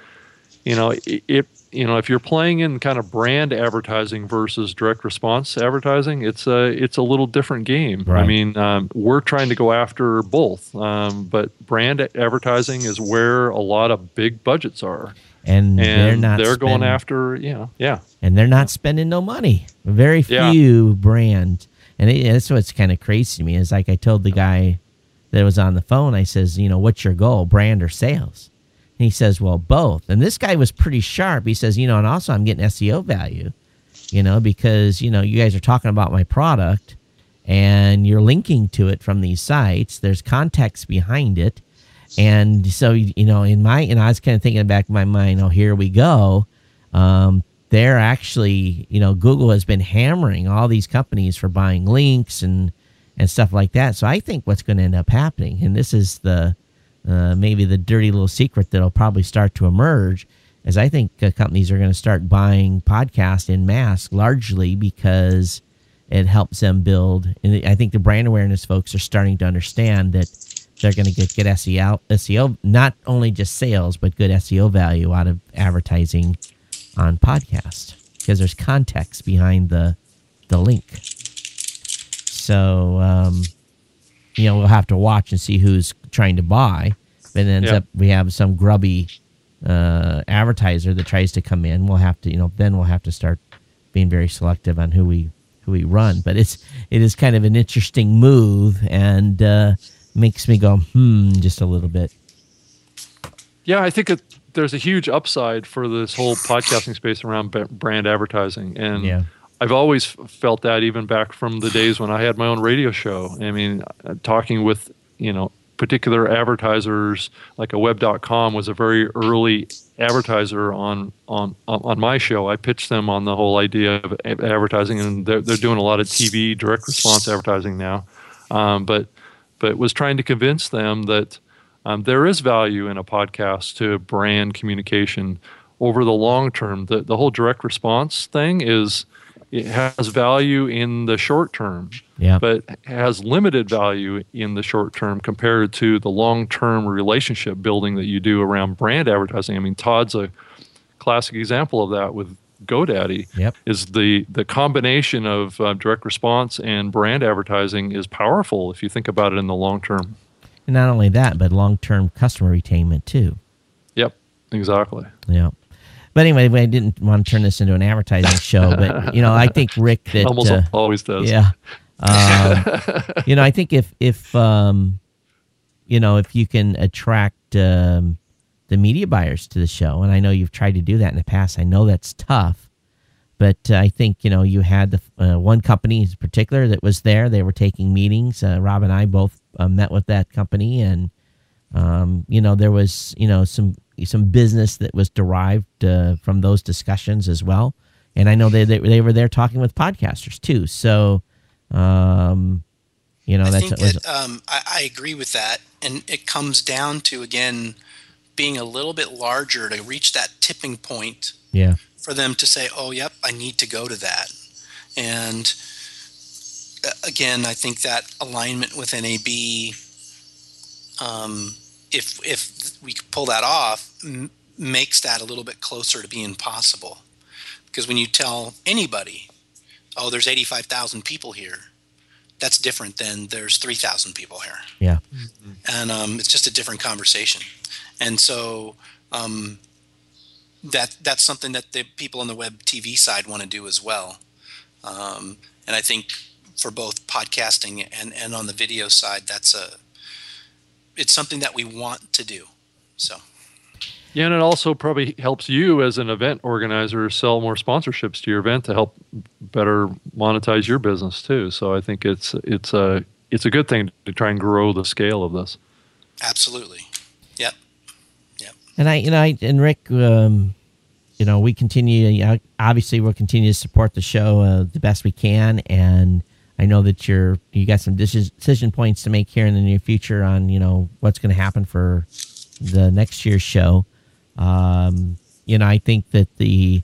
[SPEAKER 2] if you're playing in kind of brand advertising versus direct response advertising, it's a little different game.
[SPEAKER 1] Right.
[SPEAKER 2] I mean, we're trying to go after both, but brand advertising is where a lot of big budgets are,
[SPEAKER 1] and they're
[SPEAKER 2] going after
[SPEAKER 1] and they're not spending no money. Very few brand, and that's what's kind of crazy to me. Is like I told the guy that was on the phone, I says, what's your goal, brand or sales? And he says, well, both. And this guy was pretty sharp. He says, and also I'm getting SEO value, because, you guys are talking about my product and you're linking to it from these sites. There's context behind it. And so, I was kind of thinking in the back of my mind, oh, here we go. They're actually, Google has been hammering all these companies for buying links and stuff like that. So I think what's going to end up happening, and this is maybe the dirty little secret that'll probably start to emerge, is I think companies are going to start buying podcasts in mass, largely because it helps them build. And I think the brand awareness folks are starting to understand that they're going to get SEO, not only just sales, but good SEO value out of advertising on podcasts, because there's context behind the link. So, we'll have to watch and see who's trying to buy. If it ends up we have some grubby advertiser that tries to come in, we'll have to, then we'll have to start being very selective on who we run. But it is kind of an interesting move, and makes me go just a little bit.
[SPEAKER 2] Yeah, I think there's a huge upside for this whole podcasting space around brand advertising, and I've always felt that even back from the days when I had my own radio show. I mean, talking with, particular advertisers, like a web.com was a very early advertiser on my show. I pitched them on the whole idea of advertising, and they're doing a lot of TV direct response advertising now. But was trying to convince them that there is value in a podcast to brand communication over the long term. The whole direct response thing it has value in the short term, but has limited value in the short term compared to the long-term relationship building that you do around brand advertising. I mean, Todd's a classic example of that with GoDaddy. Is the combination of direct response and brand advertising is powerful if you think about it in the long term.
[SPEAKER 1] And not only that, but long-term customer retainment too.
[SPEAKER 2] Yep, exactly.
[SPEAKER 1] Yeah. But anyway, I didn't want to turn this into an advertising show, but I think Rick that
[SPEAKER 2] almost always does.
[SPEAKER 1] Yeah. I think if you can attract the media buyers to the show, and I know you've tried to do that in the past. I know that's tough, but I think you had the one company in particular that was there. They were taking meetings. Rob and I both met with that company, and there was some business that was derived from those discussions as well. And I know they were there talking with podcasters too. So, I
[SPEAKER 3] agree with that. And it comes down to, again, being a little bit larger to reach that tipping point for them to say, oh, yep, I need to go to that. And again, I think that alignment with NAB, if we could pull that off, makes that a little bit closer to being possible. Because when you tell anybody, oh, there's 85,000 people here, that's different than there's 3,000 people here.
[SPEAKER 1] Yeah.
[SPEAKER 3] And it's just a different conversation. And so that's something that the people on the web TV side want to do as well. And I think for both podcasting and on the video side, it's something that we want to do. So.
[SPEAKER 2] Yeah, and it also probably helps you as an event organizer sell more sponsorships to your event to help better monetize your business too. So I think it's a good thing to try and grow the scale of this.
[SPEAKER 3] Absolutely. Yep.
[SPEAKER 1] And and Rick, we continue. Obviously, we'll continue to support the show the best we can, and I know that you got some decision points to make here in the near future on what's going to happen for the next year's show. I think that the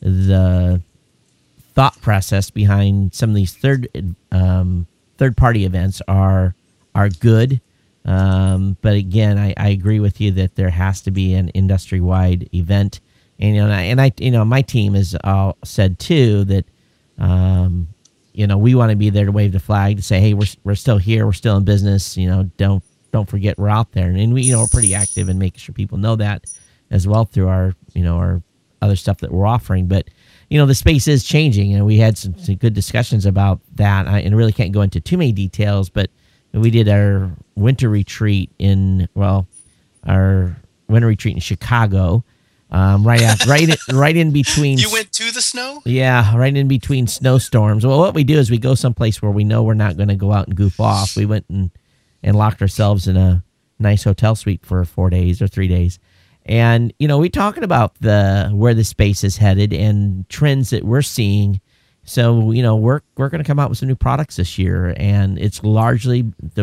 [SPEAKER 1] thought process behind some of these third party events are good. But again, I agree with you that there has to be an industry wide event, and my team has all said too that we want to be there to wave the flag to say, hey, we're still here, we're still in business. Don't forget we're out there, and we we're pretty active in making sure people know that as well through our our other stuff that we're offering. But the space is changing, and we had some good discussions about that. And really can't go into too many details, but we did our winter retreat in Chicago, right in between.
[SPEAKER 3] You went to the snow?
[SPEAKER 1] Yeah, right in between snowstorms. Well, what we do is we go someplace where we know we're not going to go out and goof off. We went and locked ourselves in a nice hotel suite for 4 days or 3 days. And, we're talking about where the space is headed and trends that we're seeing. So, we're going to come out with some new products this year, and it's largely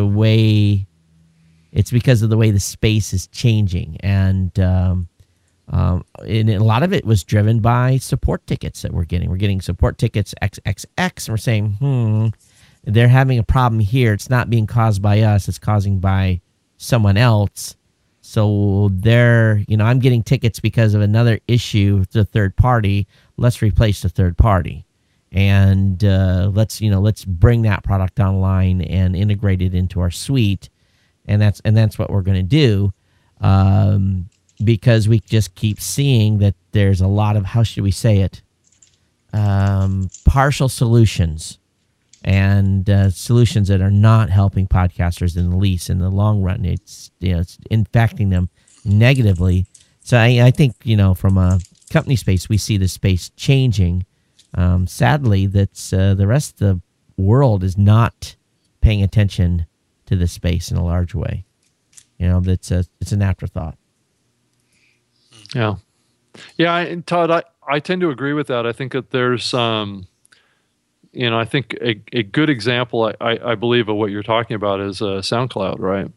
[SPEAKER 1] it's because of the way the space is changing. And a lot of it was driven by support tickets that we're getting. We're getting support tickets XXX, and we're saying, they're having a problem here. It's not being caused by us. It's causing by someone else. So I'm getting tickets because of another issue with the third party. Let's replace the third party, and let's bring that product online and integrate it into our suite, and that's what we're going to do, because we just keep seeing that there's a lot of, how should we say it, partial solutions. And solutions that are not helping podcasters in the least in the long run. It's it's impacting them negatively. So I think from a company space, we see the space changing. Sadly, that's the rest of the world is not paying attention to this space in a large way. It's an afterthought.
[SPEAKER 2] Yeah, Todd, I tend to agree with that. I think that there's I think a good example, I believe, of what you're talking about is SoundCloud, right?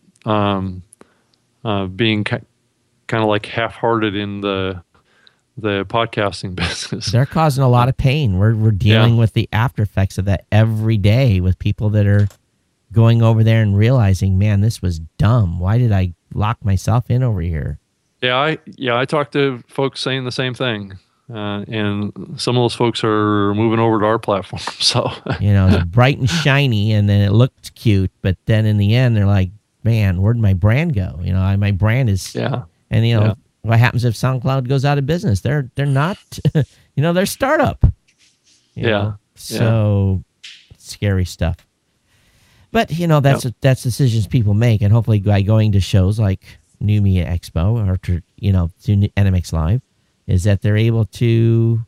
[SPEAKER 2] Being kind of like half-hearted in the podcasting business.
[SPEAKER 1] They're causing a lot of pain. We're dealing with the after effects of that every day with people that are going over there and realizing, man, this was dumb. Why did I lock myself in over here?
[SPEAKER 2] Yeah, I talked to folks saying the same thing. And some of those folks are moving over to our platform. So
[SPEAKER 1] it's bright and shiny, and then it looked cute, but then in the end, they're like, "Man, where'd my brand go?" My brand is. Yeah. And what happens if SoundCloud goes out of business? They're not. They're startup. So scary stuff. But that's decisions people make, and hopefully by going to shows like New Media Expo or to NMX Live, is that they're able to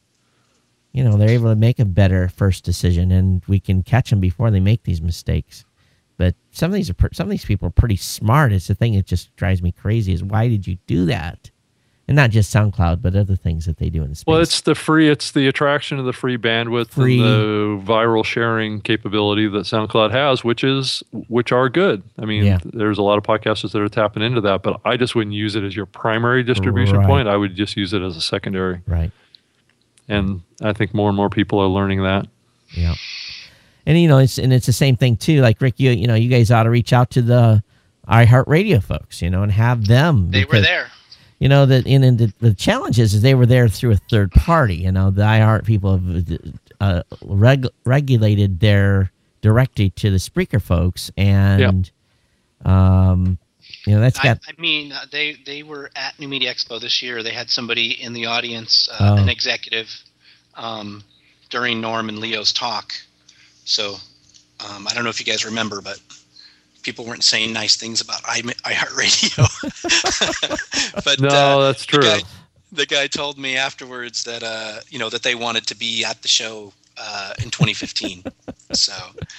[SPEAKER 1] make a better first decision, and we can catch them before they make these mistakes. But some of these people are pretty smart. It's the thing that just drives me crazy is, why did you do that? And not just SoundCloud, but other things that they do in the space.
[SPEAKER 2] Well, it's the attraction of the free bandwidth and the viral sharing capability that SoundCloud has, which are good. I mean, there's a lot of podcasters that are tapping into that, but I just wouldn't use it as your primary distribution point. I would just use it as a secondary.
[SPEAKER 1] Right.
[SPEAKER 2] And I think more and more people are learning that.
[SPEAKER 1] Yeah. And it's the same thing too. Like Rick, you guys ought to reach out to the iHeartRadio folks, and have them.
[SPEAKER 3] They were there.
[SPEAKER 1] you know, that in the challenge is they were there through a third party. You know, the iHeart people have regulated their directly to the Spreaker folks, and you know, that's got.
[SPEAKER 3] I mean, they were at New Media Expo this year. They had somebody in the audience, an executive, during Norm and Leo's talk. So I don't know if you guys remember, but people weren't saying nice things about iHeartRadio. But
[SPEAKER 2] no, that's true.
[SPEAKER 3] The guy told me afterwards that you know, that they wanted to be at the show in 2015. So,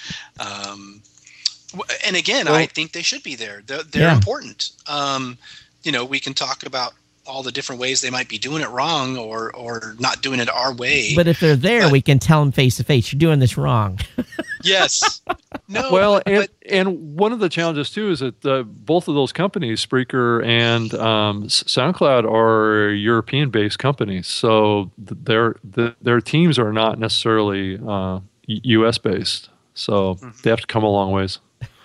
[SPEAKER 3] and again, I think they should be there. They're important. You know, we can talk about all the different ways they might be doing it wrong or not doing it our way.
[SPEAKER 1] But if they're there, we can tell them face to face, you're doing this wrong.
[SPEAKER 3] Yes. No.
[SPEAKER 2] Well, and one of the challenges too is that both of those companies, Spreaker and SoundCloud, are European-based companies, so their teams are not necessarily U.S.-based. So they have to come a long ways.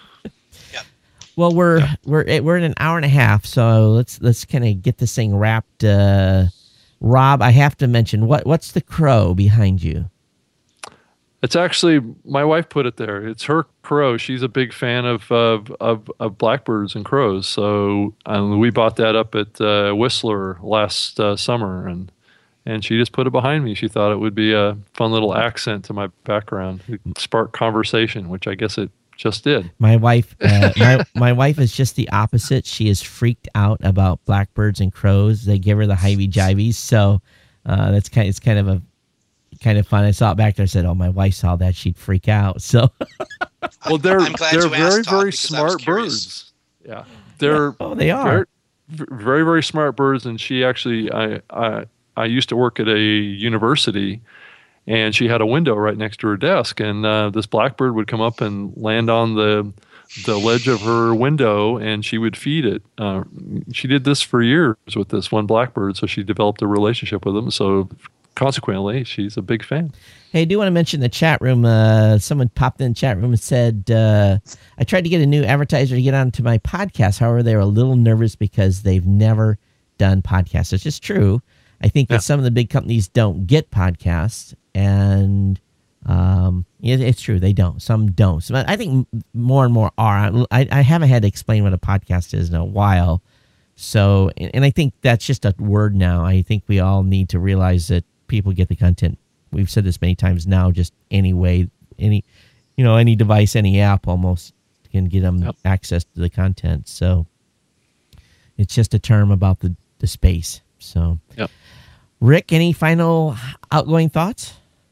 [SPEAKER 1] Well, we're in an hour and a half, so let's kind of get this thing wrapped. Rob, I have to mention what's the crow behind you?
[SPEAKER 2] It's actually my wife put it there. It's her crow. She's a big fan of blackbirds and crows. So we bought that up at Whistler last summer, and she just put it behind me. She thought it would be a fun little accent to my background, spark conversation, which I guess it just did.
[SPEAKER 1] My wife, my wife is just the opposite. She is freaked out about blackbirds and crows. They give her the hibby-jibbies. So it's kind of fun. I saw it back there. I said, "Oh, my wife saw that, she'd freak out." So,
[SPEAKER 2] well, they're very smart birds. Yeah, they are very, very smart birds. And she actually, I used to work at a university, and she had a window right next to her desk, and this blackbird would come up and land on the ledge of her window, and she would feed it. She did this for years with this one blackbird, so she developed a relationship with him. So consequently, she's a big fan.
[SPEAKER 1] Hey, I do want to mention the chat room. Someone popped in the chat room and said, I tried to get a new advertiser to get onto my podcast. However, they were a little nervous because they've never done podcasts. It's just true. I think that some of the big companies don't get podcasts, and it's true. They don't. Some don't. So I think more and more are. I haven't had to explain what a podcast is in a while. So, and I think that's just a word now. I think we all need to realize that people get the content. We've said this many times now, just any way, any device, any app almost can get them access to the content. So it's just a term about the space. So, Rick, any final outgoing thoughts?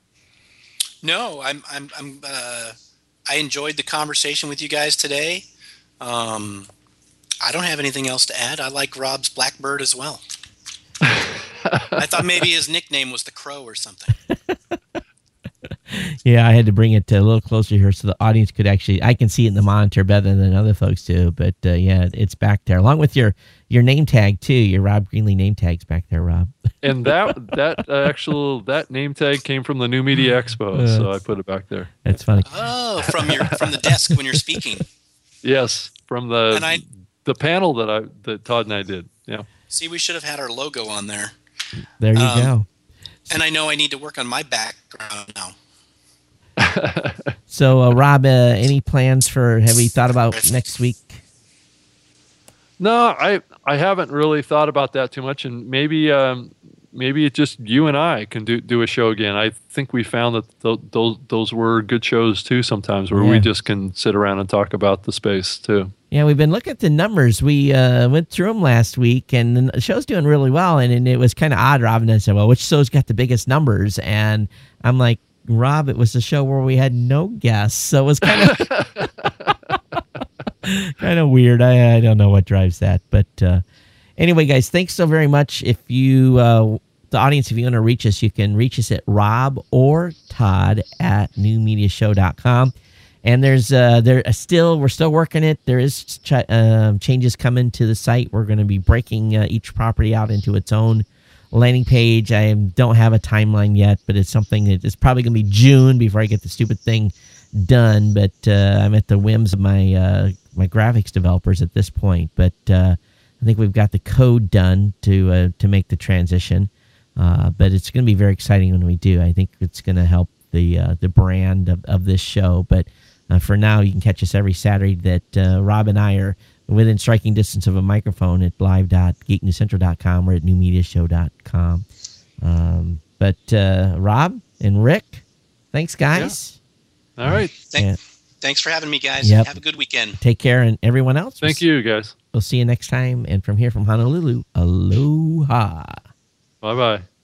[SPEAKER 3] No, I enjoyed the conversation with you guys today. I don't have anything else to add. I like Rob's Blackbird as well. I thought maybe his nickname was the Crow or something.
[SPEAKER 1] Yeah, I had to bring it a little closer here so the audience could actually, I can see it in the monitor better than other folks do. But yeah, it's back there along with your name tag too. Your Rob Greenlee name tag's back there, Rob.
[SPEAKER 2] And that name tag came from the New Media Expo, so I put it back there.
[SPEAKER 1] That's funny.
[SPEAKER 3] Oh, from the desk when you're speaking.
[SPEAKER 2] Yes, from the panel that Todd and I did. Yeah.
[SPEAKER 3] See, we should have had our logo on there.
[SPEAKER 1] There you go.
[SPEAKER 3] And I know I need to work on my background now.
[SPEAKER 1] So, Rob, any plans have we thought about next week?
[SPEAKER 2] No, I haven't really thought about that too much, and maybe it's just you and I can do a show again. I think we found that those were good shows too sometimes, where we just can sit around and talk about the space too. Yeah,
[SPEAKER 1] we've been looking at the numbers. We went through them last week, and the show's doing really well. And it was kind of odd. Rob and I said, "Well, which show's got the biggest numbers?" And I'm like, "Rob, it was the show where we had no guests, so it was kind of weird." I don't know what drives that, but anyway, guys, thanks so very much. If you the audience, if you want to reach us, you can reach us at Rob or Todd at newmediashow.com. And we're still working it. There is changes coming to the site. We're going to be breaking each property out into its own landing page. I don't have a timeline yet, but it's something that is probably going to be June before I get the stupid thing done. But I'm at the whims of my graphics developers at this point. But I think we've got the code done to make the transition. But it's going to be very exciting when we do. I think it's going to help the brand of this show. But for now, you can catch us every Saturday that Rob and I are within striking distance of a microphone at live.geeknewscentral.com or at newmediashow.com. But Rob and Rick, thanks, guys.
[SPEAKER 2] Yeah. All right.
[SPEAKER 3] Thanks for having me, guys.
[SPEAKER 1] Yep.
[SPEAKER 3] Have a good weekend.
[SPEAKER 1] Take care, and everyone else.
[SPEAKER 2] Thank you, guys.
[SPEAKER 1] We'll see you next time. And from here, from Honolulu, aloha.
[SPEAKER 2] Bye-bye.